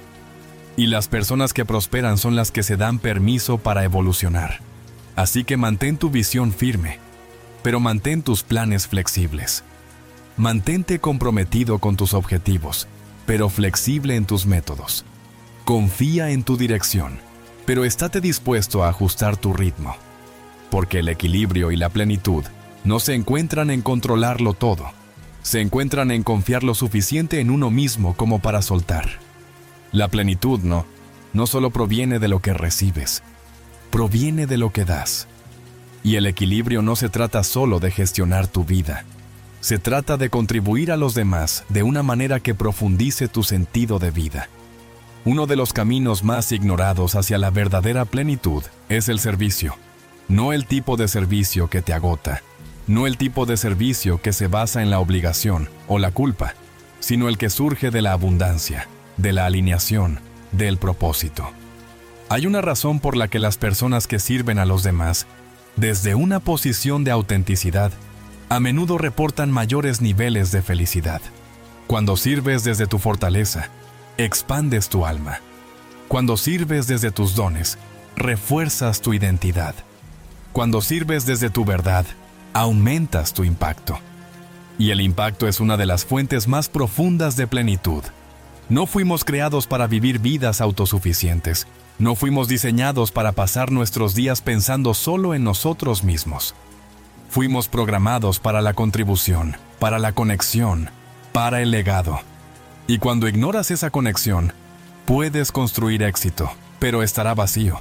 Y las personas que prosperan son las que se dan permiso para evolucionar. Así que mantén tu visión firme, pero mantén tus planes flexibles. Mantente comprometido con tus objetivos, pero flexible en tus métodos. Confía en tu dirección, pero estate dispuesto a ajustar tu ritmo. Porque el equilibrio y la plenitud no se encuentran en controlarlo todo. Se encuentran en confiar lo suficiente en uno mismo como para soltar. La plenitud no, no solo proviene de lo que recibes, proviene de lo que das. Y el equilibrio no se trata solo de gestionar tu vida. Se trata de contribuir a los demás de una manera que profundice tu sentido de vida. Uno de los caminos más ignorados hacia la verdadera plenitud es el servicio. No el tipo de servicio que te agota, no el tipo de servicio que se basa en la obligación o la culpa, sino el que surge de la abundancia, de la alineación, del propósito. Hay una razón por la que las personas que sirven a los demás, desde una posición de autenticidad, a menudo reportan mayores niveles de felicidad. Cuando sirves desde tu fortaleza, expandes tu alma. Cuando sirves desde tus dones, refuerzas tu identidad. Cuando sirves desde tu verdad, aumentas tu impacto. Y el impacto es una de las fuentes más profundas de plenitud. No fuimos creados para vivir vidas autosuficientes. No fuimos diseñados para pasar nuestros días pensando solo en nosotros mismos. Fuimos programados para la contribución, para la conexión, para el legado. Y cuando ignoras esa conexión, puedes construir éxito, pero estará vacío.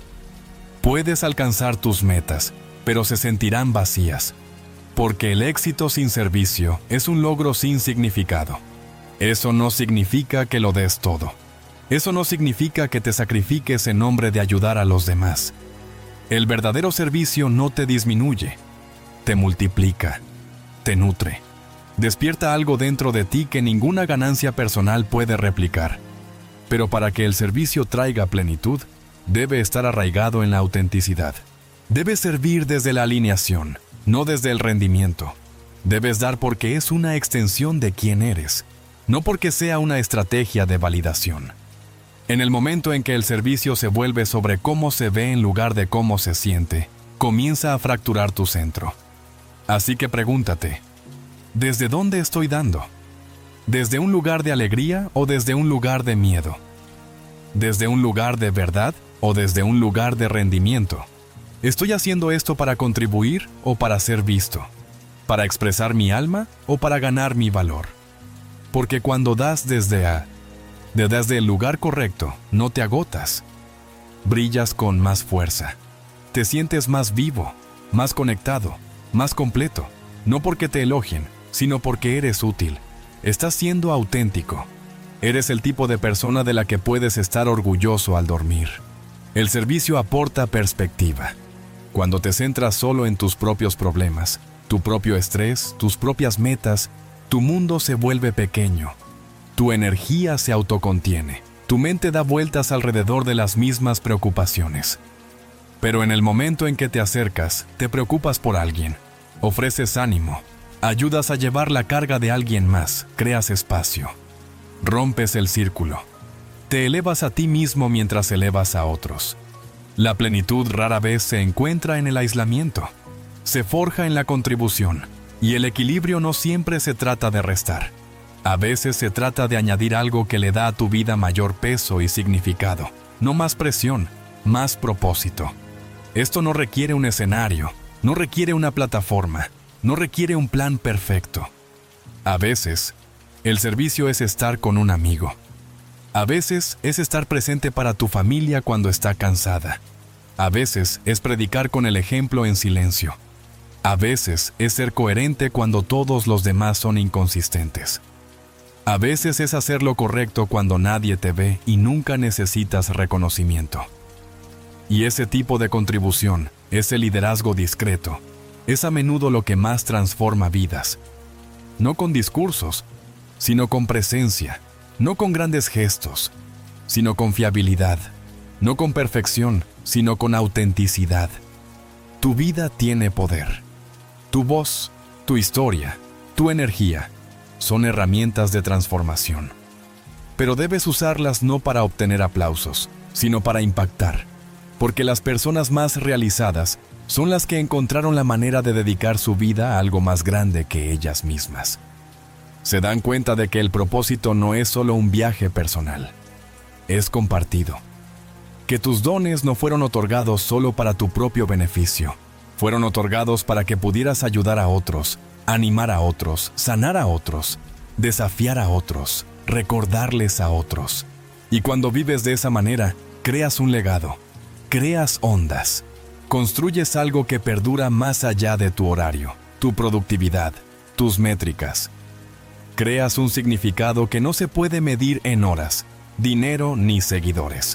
Puedes alcanzar tus metas, pero se sentirán vacías. Porque el éxito sin servicio es un logro sin significado. Eso no significa que lo des todo. Eso no significa que te sacrifiques en nombre de ayudar a los demás. El verdadero servicio no te disminuye. Te multiplica, te nutre, despierta algo dentro de ti que ninguna ganancia personal puede replicar. Pero para que el servicio traiga plenitud, debe estar arraigado en la autenticidad. Debes servir desde la alineación, no desde el rendimiento. Debes dar porque es una extensión de quién eres, no porque sea una estrategia de validación. En el momento en que el servicio se vuelve sobre cómo se ve en lugar de cómo se siente, comienza a fracturar tu centro. Así que pregúntate, ¿desde dónde estoy dando? ¿Desde un lugar de alegría o desde un lugar de miedo? ¿Desde un lugar de verdad o desde un lugar de rendimiento? ¿Estoy haciendo esto para contribuir o para ser visto? ¿Para expresar mi alma o para ganar mi valor? Porque cuando das desde a, de desde el lugar correcto, no te agotas. Brillas con más fuerza. Te sientes más vivo, más conectado, más completo, no porque te elogien, sino porque eres útil. Estás siendo auténtico. Eres el tipo de persona de la que puedes estar orgulloso al dormir. El servicio aporta perspectiva. Cuando te centras solo en tus propios problemas, tu propio estrés, tus propias metas, tu mundo se vuelve pequeño. Tu energía se autocontiene. Tu mente da vueltas alrededor de las mismas preocupaciones. Pero en el momento en que te acercas, te preocupas por alguien, ofreces ánimo, ayudas a llevar la carga de alguien más, creas espacio, rompes el círculo, te elevas a ti mismo mientras elevas a otros. La plenitud rara vez se encuentra en el aislamiento, se forja en la contribución, y el equilibrio no siempre se trata de restar. A veces se trata de añadir algo que le da a tu vida mayor peso y significado, no más presión, más propósito. Esto no requiere un escenario, no requiere una plataforma, no requiere un plan perfecto. A veces, el servicio es estar con un amigo. A veces es estar presente para tu familia cuando está cansada. A veces es predicar con el ejemplo en silencio. A veces es ser coherente cuando todos los demás son inconsistentes. A veces es hacer lo correcto cuando nadie te ve y nunca necesitas reconocimiento. Y ese tipo de contribución, ese liderazgo discreto, es a menudo lo que más transforma vidas. No con discursos, sino con presencia, no con grandes gestos, sino con fiabilidad, no con perfección, sino con autenticidad. Tu vida tiene poder. Tu voz, tu historia, tu energía, son herramientas de transformación. Pero debes usarlas no para obtener aplausos, sino para impactar, porque las personas más realizadas son las que encontraron la manera de dedicar su vida a algo más grande que ellas mismas. Se dan cuenta de que el propósito no es solo un viaje personal, es compartido. Que tus dones no fueron otorgados solo para tu propio beneficio, fueron otorgados para que pudieras ayudar a otros, animar a otros, sanar a otros, desafiar a otros, recordarles a otros. Y cuando vives de esa manera, creas un legado, creas ondas, construyes algo que perdura más allá de tu horario, tu productividad, tus métricas. Creas un significado que no se puede medir en horas, dinero ni seguidores.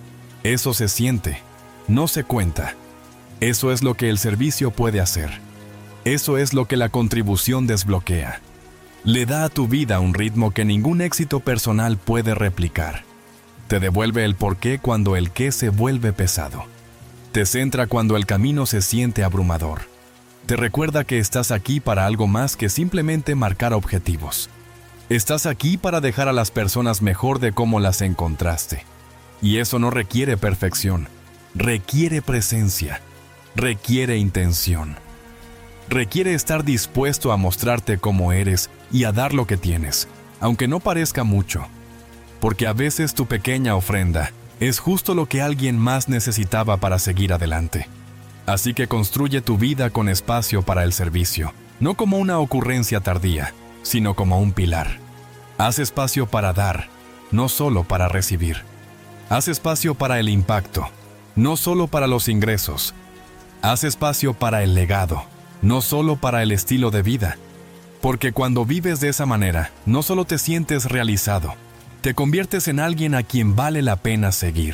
Eso se siente, no se cuenta. Eso es lo que el servicio puede hacer. Eso es lo que la contribución desbloquea. Le da a tu vida un ritmo que ningún éxito personal puede replicar. Te devuelve el porqué cuando el qué se vuelve pesado. Te centra cuando el camino se siente abrumador. Te recuerda que estás aquí para algo más que simplemente marcar objetivos. Estás aquí para dejar a las personas mejor de cómo las encontraste. Y eso no requiere perfección, requiere presencia, requiere intención. Requiere estar dispuesto a mostrarte cómo eres y a dar lo que tienes, aunque no parezca mucho. Porque a veces tu pequeña ofrenda es justo lo que alguien más necesitaba para seguir adelante. Así que construye tu vida con espacio para el servicio, no como una ocurrencia tardía, sino como un pilar. Haz espacio para dar, no solo para recibir. Haz espacio para el impacto, no solo para los ingresos. Haz espacio para el legado, no solo para el estilo de vida. Porque cuando vives de esa manera, no solo te sientes realizado, te conviertes en alguien a quien vale la pena seguir.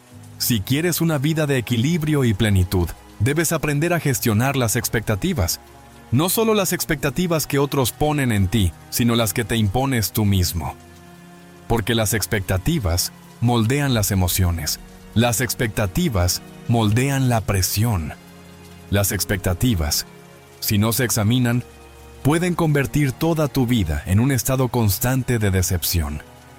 Si quieres una vida de equilibrio y plenitud, debes aprender a gestionar las expectativas. No solo las expectativas que otros ponen en ti, sino las que te impones tú mismo. Porque las expectativas moldean las emociones. Las expectativas moldean la presión. Las expectativas, si no se examinan, pueden convertir toda tu vida en un estado constante de decepción.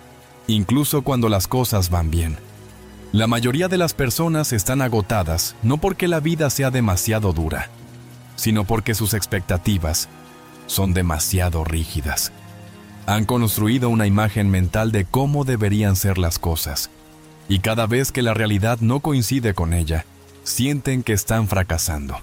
Incluso cuando las cosas van bien. La mayoría de las personas están agotadas no porque la vida sea demasiado dura, sino porque sus expectativas son demasiado rígidas. Han construido una imagen mental de cómo deberían ser las cosas, y cada vez que la realidad no coincide con ella, sienten que están fracasando.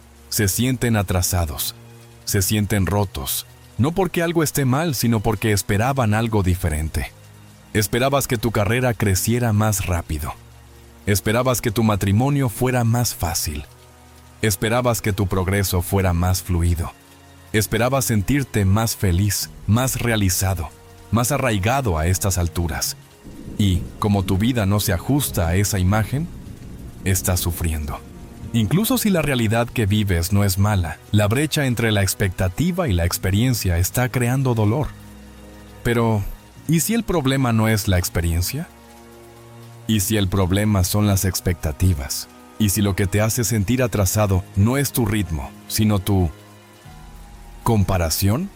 Se sienten atrasados, se sienten rotos, no porque algo esté mal, sino porque esperaban algo diferente. Esperabas que tu carrera creciera más rápido. Esperabas que tu matrimonio fuera más fácil. Esperabas que tu progreso fuera más fluido. Esperabas sentirte más feliz, más realizado, más arraigado a estas alturas. Y, como tu vida no se ajusta a esa imagen, estás sufriendo. Incluso si la realidad que vives no es mala, la brecha entre la expectativa y la experiencia está creando dolor. Pero, ¿y si el problema no es la experiencia? ¿Y si el problema son las expectativas? ¿Y si lo que te hace sentir atrasado no es tu ritmo, sino tu comparación?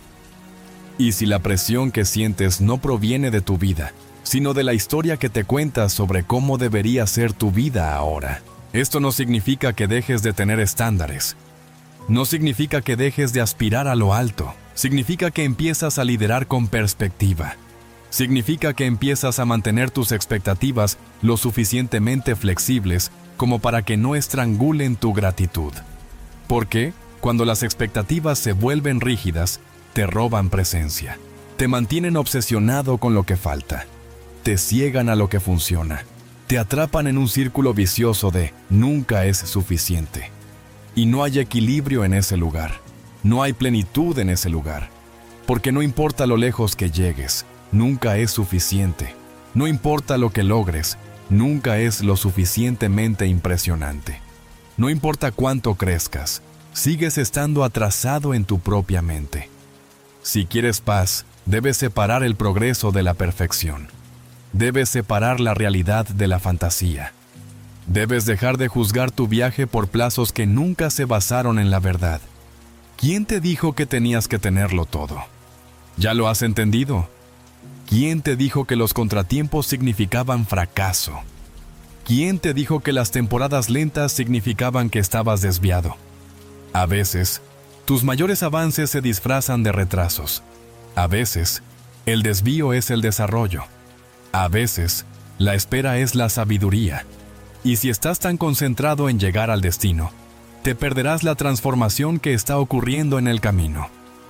¿Y si la presión que sientes no proviene de tu vida, sino de la historia que te cuentas sobre cómo debería ser tu vida ahora? Esto no significa que dejes de tener estándares. No significa que dejes de aspirar a lo alto. Significa que empiezas a liderar con perspectiva. Significa que empiezas a mantener tus expectativas lo suficientemente flexibles como para que no estrangulen tu gratitud. Porque, cuando las expectativas se vuelven rígidas, te roban presencia. Te mantienen obsesionado con lo que falta. Te ciegan a lo que funciona. Te atrapan en un círculo vicioso de nunca es suficiente. Y no hay equilibrio en ese lugar. No hay plenitud en ese lugar. Porque no importa lo lejos que llegues, nunca es suficiente. No importa lo que logres, nunca es lo suficientemente impresionante. No importa cuánto crezcas, sigues estando atrasado en tu propia mente. Si quieres paz, debes separar el progreso de la perfección. Debes separar la realidad de la fantasía. Debes dejar de juzgar tu viaje por plazos que nunca se basaron en la verdad. ¿Quién te dijo que tenías que tenerlo todo? ¿Ya lo has entendido? ¿Quién te dijo que los contratiempos significaban fracaso? ¿Quién te dijo que las temporadas lentas significaban que estabas desviado? A veces, tus mayores avances se disfrazan de retrasos. A veces, el desvío es el desarrollo. A veces, la espera es la sabiduría. Y si estás tan concentrado en llegar al destino, te perderás la transformación que está ocurriendo en el camino.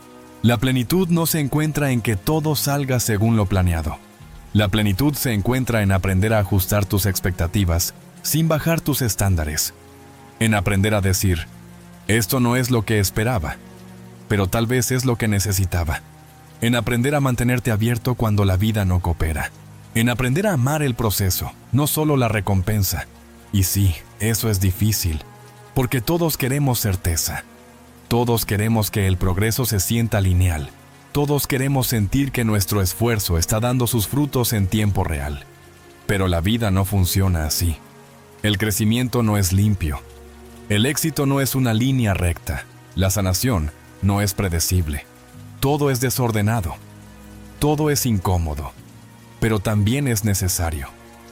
La plenitud no se encuentra en que todo salga según lo planeado. La plenitud se encuentra en aprender a ajustar tus expectativas sin bajar tus estándares. En aprender a decir, esto no es lo que esperaba, pero tal vez es lo que necesitaba. En aprender a mantenerte abierto cuando la vida no coopera. En aprender a amar el proceso, no solo la recompensa. Y sí, eso es difícil, porque todos queremos certeza. Todos queremos que el progreso se sienta lineal. Todos queremos sentir que nuestro esfuerzo está dando sus frutos en tiempo real. Pero la vida no funciona así. El crecimiento no es limpio. El éxito no es una línea recta. La sanación no es predecible. Todo es desordenado. Todo es incómodo. Pero también es necesario.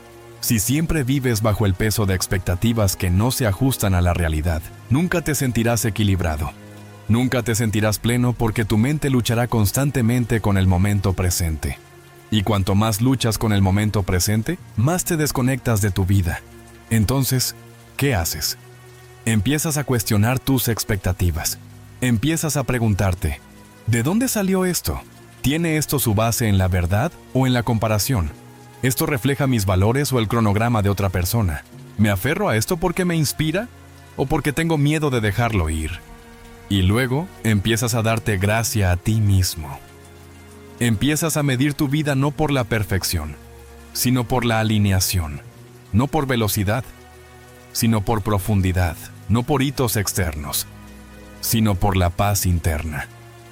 Si siempre vives bajo el peso de expectativas que no se ajustan a la realidad, nunca te sentirás equilibrado. Nunca te sentirás pleno porque tu mente luchará constantemente con el momento presente. Y cuanto más luchas con el momento presente, más te desconectas de tu vida. Entonces, ¿qué haces? Empiezas a cuestionar tus expectativas. Empiezas a preguntarte, ¿de dónde salió esto? ¿Tiene esto su base en la verdad o en la comparación? ¿Esto refleja mis valores o el cronograma de otra persona? ¿Me aferro a esto porque me inspira o porque tengo miedo de dejarlo ir? Y luego empiezas a darte gracia a ti mismo. Empiezas a medir tu vida no por la perfección, sino por la alineación, no por velocidad, sino por profundidad, no por hitos externos, sino por la paz interna.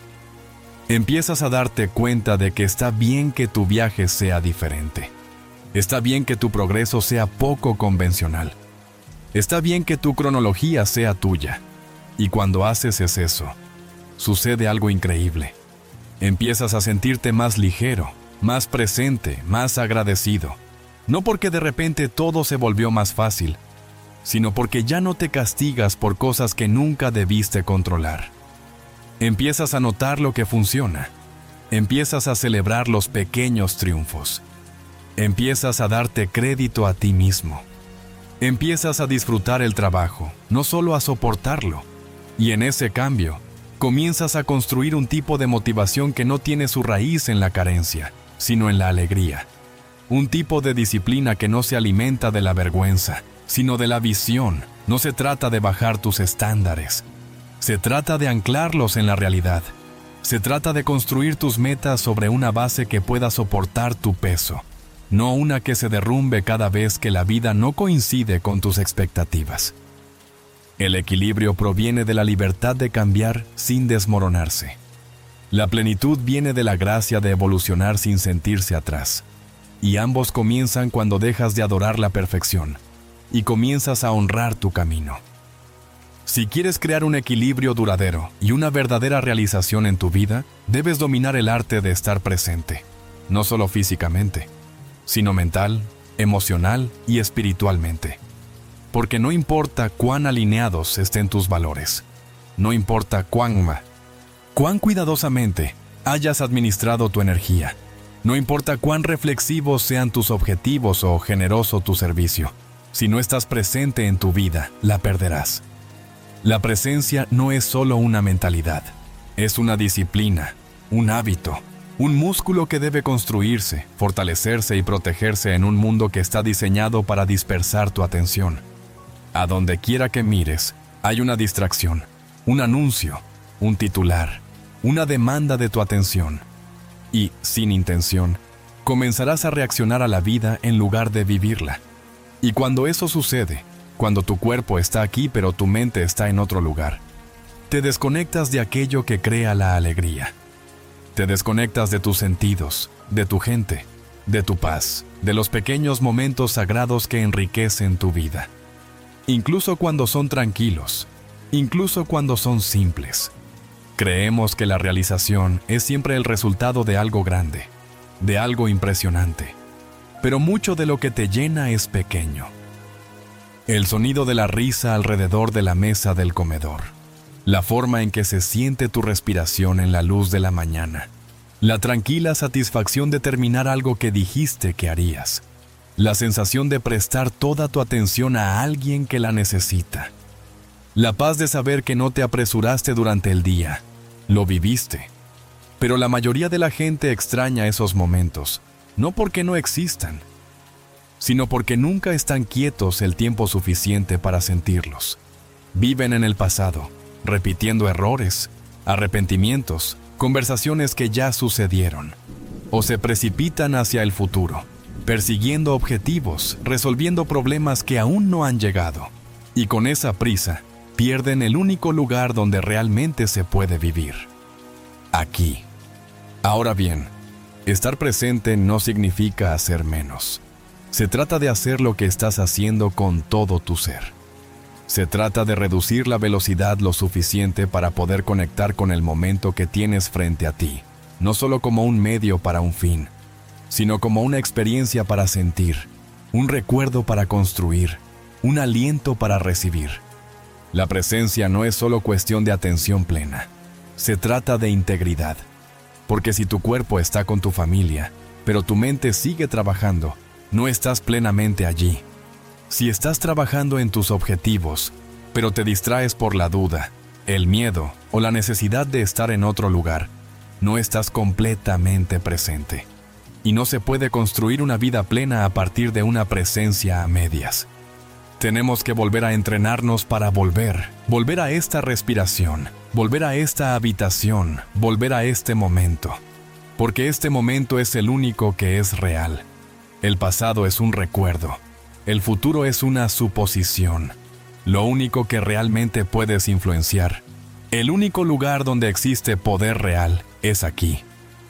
Empiezas a darte cuenta de que está bien que tu viaje sea diferente. Está bien que tu progreso sea poco convencional. Está bien que tu cronología sea tuya. Y cuando haces es eso, sucede algo increíble. Empiezas a sentirte más ligero, más presente, más agradecido. No porque de repente todo se volvió más fácil, sino porque ya no te castigas por cosas que nunca debiste controlar. Empiezas a notar lo que funciona. Empiezas a celebrar los pequeños triunfos. Empiezas a darte crédito a ti mismo. Empiezas a disfrutar el trabajo, no solo a soportarlo. Y en ese cambio, comienzas a construir un tipo de motivación que no tiene su raíz en la carencia, sino en la alegría. Un tipo de disciplina que no se alimenta de la vergüenza, sino de la visión. No se trata de bajar tus estándares. Se trata de anclarlos en la realidad. Se trata de construir tus metas sobre una base que pueda soportar tu peso, no una que se derrumbe cada vez que la vida no coincide con tus expectativas. El equilibrio proviene de la libertad de cambiar sin desmoronarse. La plenitud viene de la gracia de evolucionar sin sentirse atrás. Y ambos comienzan cuando dejas de adorar la perfección y comienzas a honrar tu camino. Si quieres crear un equilibrio duradero y una verdadera realización en tu vida, debes dominar el arte de estar presente, no solo físicamente, sino mental, emocional y espiritualmente. Porque no importa cuán alineados estén tus valores, no importa cuán, cuán cuidadosamente hayas administrado tu energía, no importa cuán reflexivos sean tus objetivos o generoso tu servicio, si no estás presente en tu vida, la perderás. La presencia no es solo una mentalidad, es una disciplina, un hábito, un músculo que debe construirse, fortalecerse y protegerse en un mundo que está diseñado para dispersar tu atención. A donde quiera que mires, hay una distracción, un anuncio, un titular, una demanda de tu atención. Y, sin intención, comenzarás a reaccionar a la vida en lugar de vivirla. Y cuando eso sucede, cuando tu cuerpo está aquí pero tu mente está en otro lugar, te desconectas de aquello que crea la alegría. Te desconectas de tus sentidos, de tu gente, de tu paz, de los pequeños momentos sagrados que enriquecen tu vida. Incluso cuando son tranquilos, incluso cuando son simples. Creemos que la realización es siempre el resultado de algo grande, de algo impresionante, pero mucho de lo que te llena es pequeño. El sonido de la risa alrededor de la mesa del comedor, la forma en que se siente tu respiración en la luz de la mañana, la tranquila satisfacción de terminar algo que dijiste que harías, la sensación de prestar toda tu atención a alguien que la necesita, la paz de saber que no te apresuraste durante el día, lo viviste. Pero la mayoría de la gente extraña esos momentos, no porque no existan, sino porque nunca están quietos el tiempo suficiente para sentirlos. Viven en el pasado, repitiendo errores, arrepentimientos, conversaciones que ya sucedieron, o se precipitan hacia el futuro, persiguiendo objetivos, resolviendo problemas que aún no han llegado, y con esa prisa, pierden el único lugar donde realmente se puede vivir. Aquí. Ahora bien, estar presente no significa hacer menos. Se trata de hacer lo que estás haciendo con todo tu ser. Se trata de reducir la velocidad lo suficiente para poder conectar con el momento que tienes frente a ti, no solo como un medio para un fin, sino como una experiencia para sentir, un recuerdo para construir, un aliento para recibir. La presencia no es solo cuestión de atención plena. Se trata de integridad. Porque si tu cuerpo está con tu familia, pero tu mente sigue trabajando, no estás plenamente allí. Si estás trabajando en tus objetivos, pero te distraes por la duda, el miedo o la necesidad de estar en otro lugar, no estás completamente presente. Y no se puede construir una vida plena a partir de una presencia a medias. Tenemos que volver a entrenarnos para volver, volver a esta respiración, volver a esta habitación, volver a este momento. Porque este momento es el único que es real. El pasado es un recuerdo. El futuro es una suposición. Lo único que realmente puedes influenciar, el único lugar donde existe poder real, es aquí.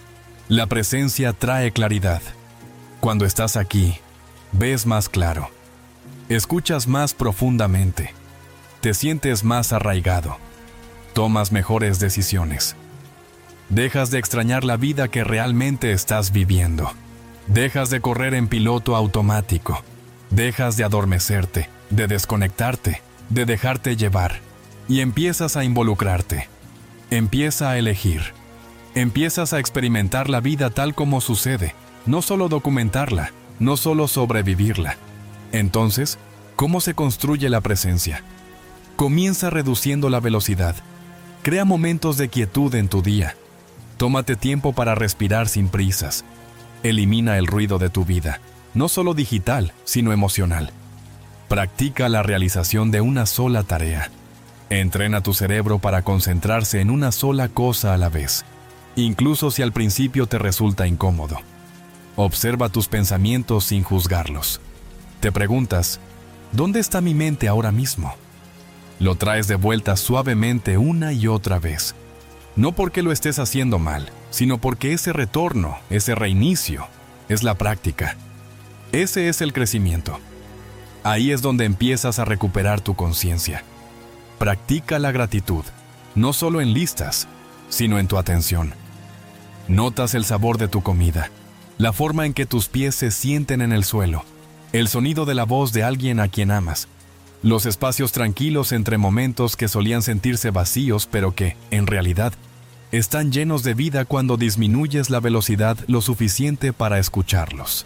La presencia trae claridad. Cuando estás aquí, ves más claro. Escuchas más profundamente, te sientes más arraigado, tomas mejores decisiones. Dejas de extrañar la vida que realmente estás viviendo. Dejas de correr en piloto automático. Dejas de adormecerte, de desconectarte, de dejarte llevar. Y empiezas a involucrarte. Empieza a elegir. Empiezas a experimentar la vida tal como sucede, no solo documentarla, no solo sobrevivirla. Entonces, ¿cómo se construye la presencia? Comienza reduciendo la velocidad. Crea momentos de quietud en tu día. Tómate tiempo para respirar sin prisas. Elimina el ruido de tu vida, no solo digital, sino emocional. Practica la realización de una sola tarea. Entrena tu cerebro para concentrarse en una sola cosa a la vez, incluso si al principio te resulta incómodo. Observa tus pensamientos sin juzgarlos. Te preguntas, ¿dónde está mi mente ahora mismo? Lo traes de vuelta suavemente una y otra vez. No porque lo estés haciendo mal, sino porque ese retorno, ese reinicio, es la práctica. Ese es el crecimiento. Ahí es donde empiezas a recuperar tu conciencia. Practica la gratitud, no solo en listas, sino en tu atención. Notas el sabor de tu comida, la forma en que tus pies se sienten en el suelo, el sonido de la voz de alguien a quien amas, los espacios tranquilos entre momentos que solían sentirse vacíos, pero que, en realidad, están llenos de vida cuando disminuyes la velocidad lo suficiente para escucharlos.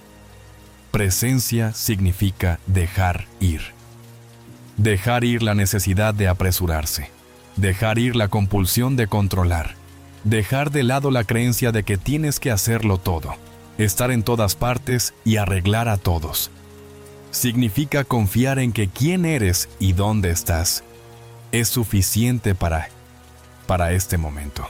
Presencia significa dejar ir. Dejar ir la necesidad de apresurarse, dejar ir la compulsión de controlar, dejar de lado la creencia de que tienes que hacerlo todo, estar en todas partes y arreglar a todos. Significa confiar en que quién eres y dónde estás es suficiente para, para este momento.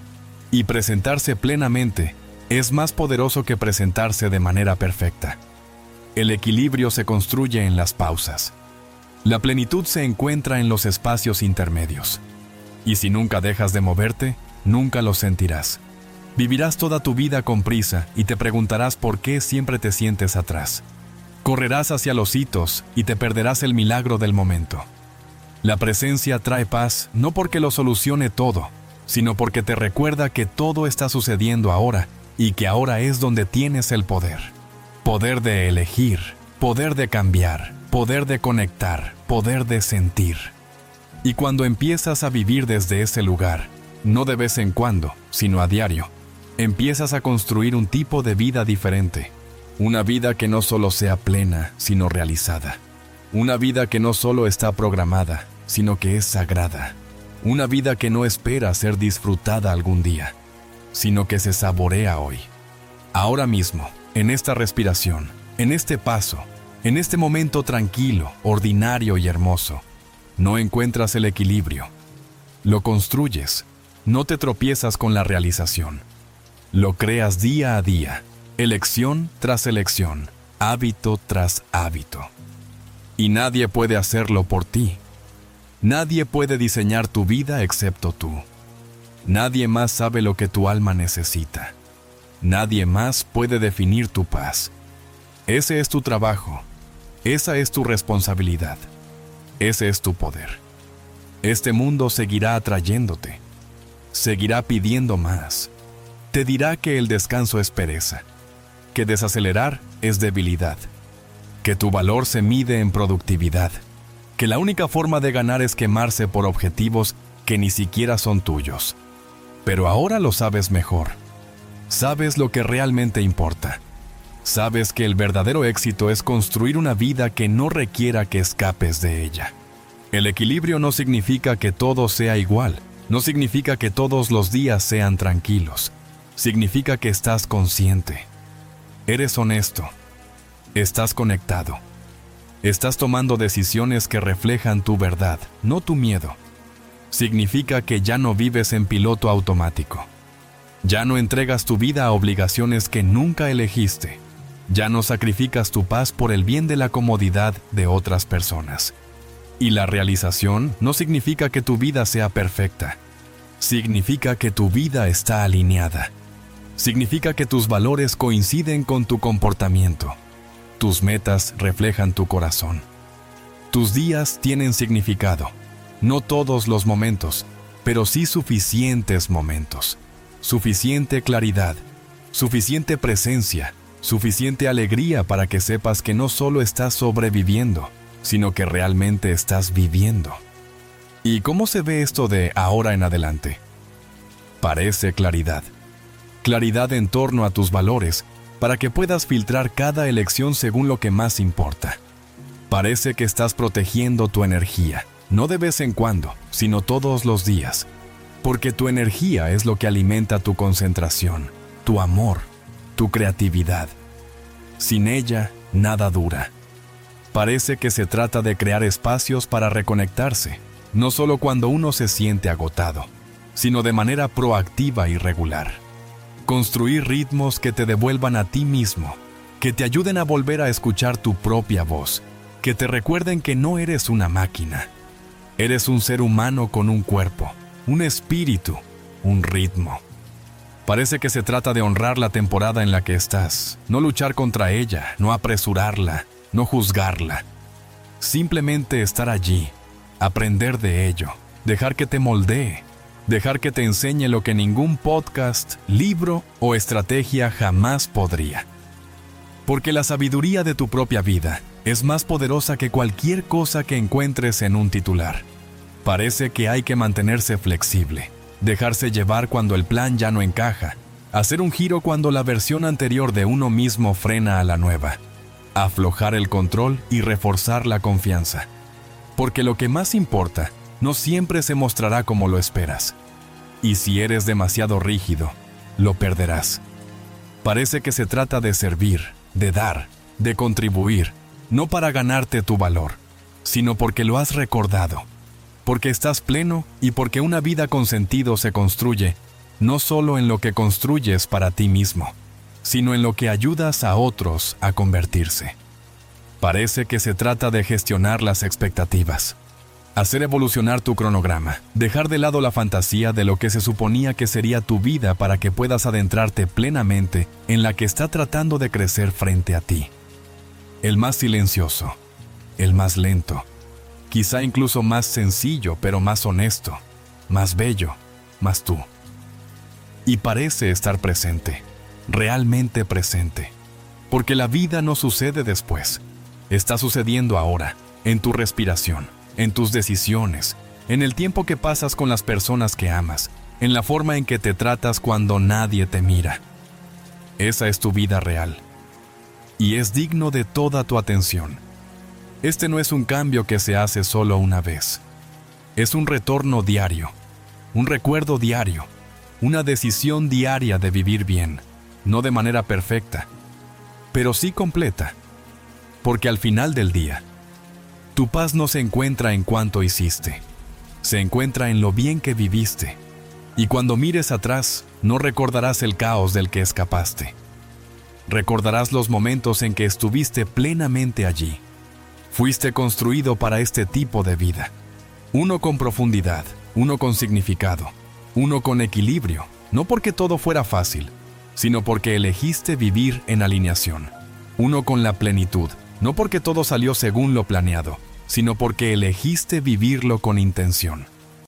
Y presentarse plenamente es más poderoso que presentarse de manera perfecta. El equilibrio se construye en las pausas. La plenitud se encuentra en los espacios intermedios. Y si nunca dejas de moverte, nunca lo sentirás. Vivirás toda tu vida con prisa y te preguntarás por qué siempre te sientes atrás. Correrás hacia los hitos y te perderás el milagro del momento. La presencia trae paz no porque lo solucione todo, sino porque te recuerda que todo está sucediendo ahora y que ahora es donde tienes el poder. Poder de elegir, poder de cambiar, poder de conectar, poder de sentir. Y cuando empiezas a vivir desde ese lugar, no de vez en cuando, sino a diario, empiezas a construir un tipo de vida diferente. Una vida que no solo sea plena, sino realizada. Una vida que no solo está programada, sino que es sagrada. Una vida que no espera ser disfrutada algún día, sino que se saborea hoy. Ahora mismo, en esta respiración, en este paso, en este momento tranquilo, ordinario y hermoso, no encuentras el equilibrio. Lo construyes, no te tropiezas con la realización. Lo creas día a día, elección tras elección, hábito tras hábito. Y nadie puede hacerlo por ti. Nadie puede diseñar tu vida excepto tú. Nadie más sabe lo que tu alma necesita. Nadie más puede definir tu paz. Ese es tu trabajo. Esa es tu responsabilidad. Ese es tu poder. Este mundo seguirá atrayéndote. Seguirá pidiendo más. Te dirá que el descanso es pereza, que desacelerar es debilidad, que tu valor se mide en productividad, que la única forma de ganar es quemarse por objetivos que ni siquiera son tuyos. Pero ahora lo sabes mejor. Sabes lo que realmente importa. Sabes que el verdadero éxito es construir una vida que no requiera que escapes de ella. El equilibrio no significa que todo sea igual, no significa que todos los días sean tranquilos. Significa que estás consciente. Eres honesto. Estás conectado. Estás tomando decisiones que reflejan tu verdad, no tu miedo. Significa que ya no vives en piloto automático. Ya no entregas tu vida a obligaciones que nunca elegiste. Ya no sacrificas tu paz por el bien de la comodidad de otras personas. Y la realización no significa que tu vida sea perfecta. Significa que tu vida está alineada. Significa que tus valores coinciden con tu comportamiento. Tus metas reflejan tu corazón. Tus días tienen significado. No todos los momentos, pero sí suficientes momentos. Suficiente claridad, suficiente presencia, suficiente alegría para que sepas que no solo estás sobreviviendo, sino que realmente estás viviendo. ¿Y cómo se ve esto de ahora en adelante? Parece claridad. Claridad en torno a tus valores, para que puedas filtrar cada elección según lo que más importa. Parece que estás protegiendo tu energía, no de vez en cuando, sino todos los días, porque tu energía es lo que alimenta tu concentración, tu amor, tu creatividad. Sin ella, nada dura. Parece que se trata de crear espacios para reconectarse, no solo cuando uno se siente agotado, sino de manera proactiva y regular. Construir ritmos que te devuelvan a ti mismo, que te ayuden a volver a escuchar tu propia voz, que te recuerden que no eres una máquina. Eres un ser humano con un cuerpo, un espíritu, un ritmo. Parece que se trata de honrar la temporada en la que estás, no luchar contra ella, no apresurarla, no juzgarla. Simplemente estar allí, aprender de ello, dejar que te moldee, dejar que te enseñe lo que ningún podcast, libro o estrategia jamás podría. Porque la sabiduría de tu propia vida es más poderosa que cualquier cosa que encuentres en un titular. Parece que hay que mantenerse flexible, dejarse llevar cuando el plan ya no encaja, hacer un giro cuando la versión anterior de uno mismo frena a la nueva, aflojar el control y reforzar la confianza. Porque lo que más importa no siempre se mostrará como lo esperas. Y si eres demasiado rígido, lo perderás. Parece que se trata de servir, de dar, de contribuir, no para ganarte tu valor, sino porque lo has recordado, porque estás pleno y porque una vida con sentido se construye, no solo en lo que construyes para ti mismo, sino en lo que ayudas a otros a convertirse. Parece que se trata de gestionar las expectativas. Hacer evolucionar tu cronograma, dejar de lado la fantasía de lo que se suponía que sería tu vida para que puedas adentrarte plenamente en la que está tratando de crecer frente a ti. El más silencioso, el más lento, quizá incluso más sencillo pero más honesto, más bello, más tú. Y parece estar presente, realmente presente, porque la vida no sucede después, está sucediendo ahora, en tu respiración, en tus decisiones, en el tiempo que pasas con las personas que amas, en la forma en que te tratas cuando nadie te mira. Esa es tu vida real, y es digno de toda tu atención. Este no es un cambio que se hace solo una vez. Es un retorno diario, un recuerdo diario, una decisión diaria de vivir bien, no de manera perfecta, pero sí completa, porque al final del día, tu paz no se encuentra en cuánto hiciste, se encuentra en lo bien que viviste, y cuando mires atrás, no recordarás el caos del que escapaste. Recordarás los momentos en que estuviste plenamente allí. Fuiste construido para este tipo de vida. Uno con profundidad, uno con significado, uno con equilibrio, no porque todo fuera fácil, sino porque elegiste vivir en alineación. Uno con la plenitud, no porque todo salió según lo planeado, sino porque elegiste vivirlo con intención.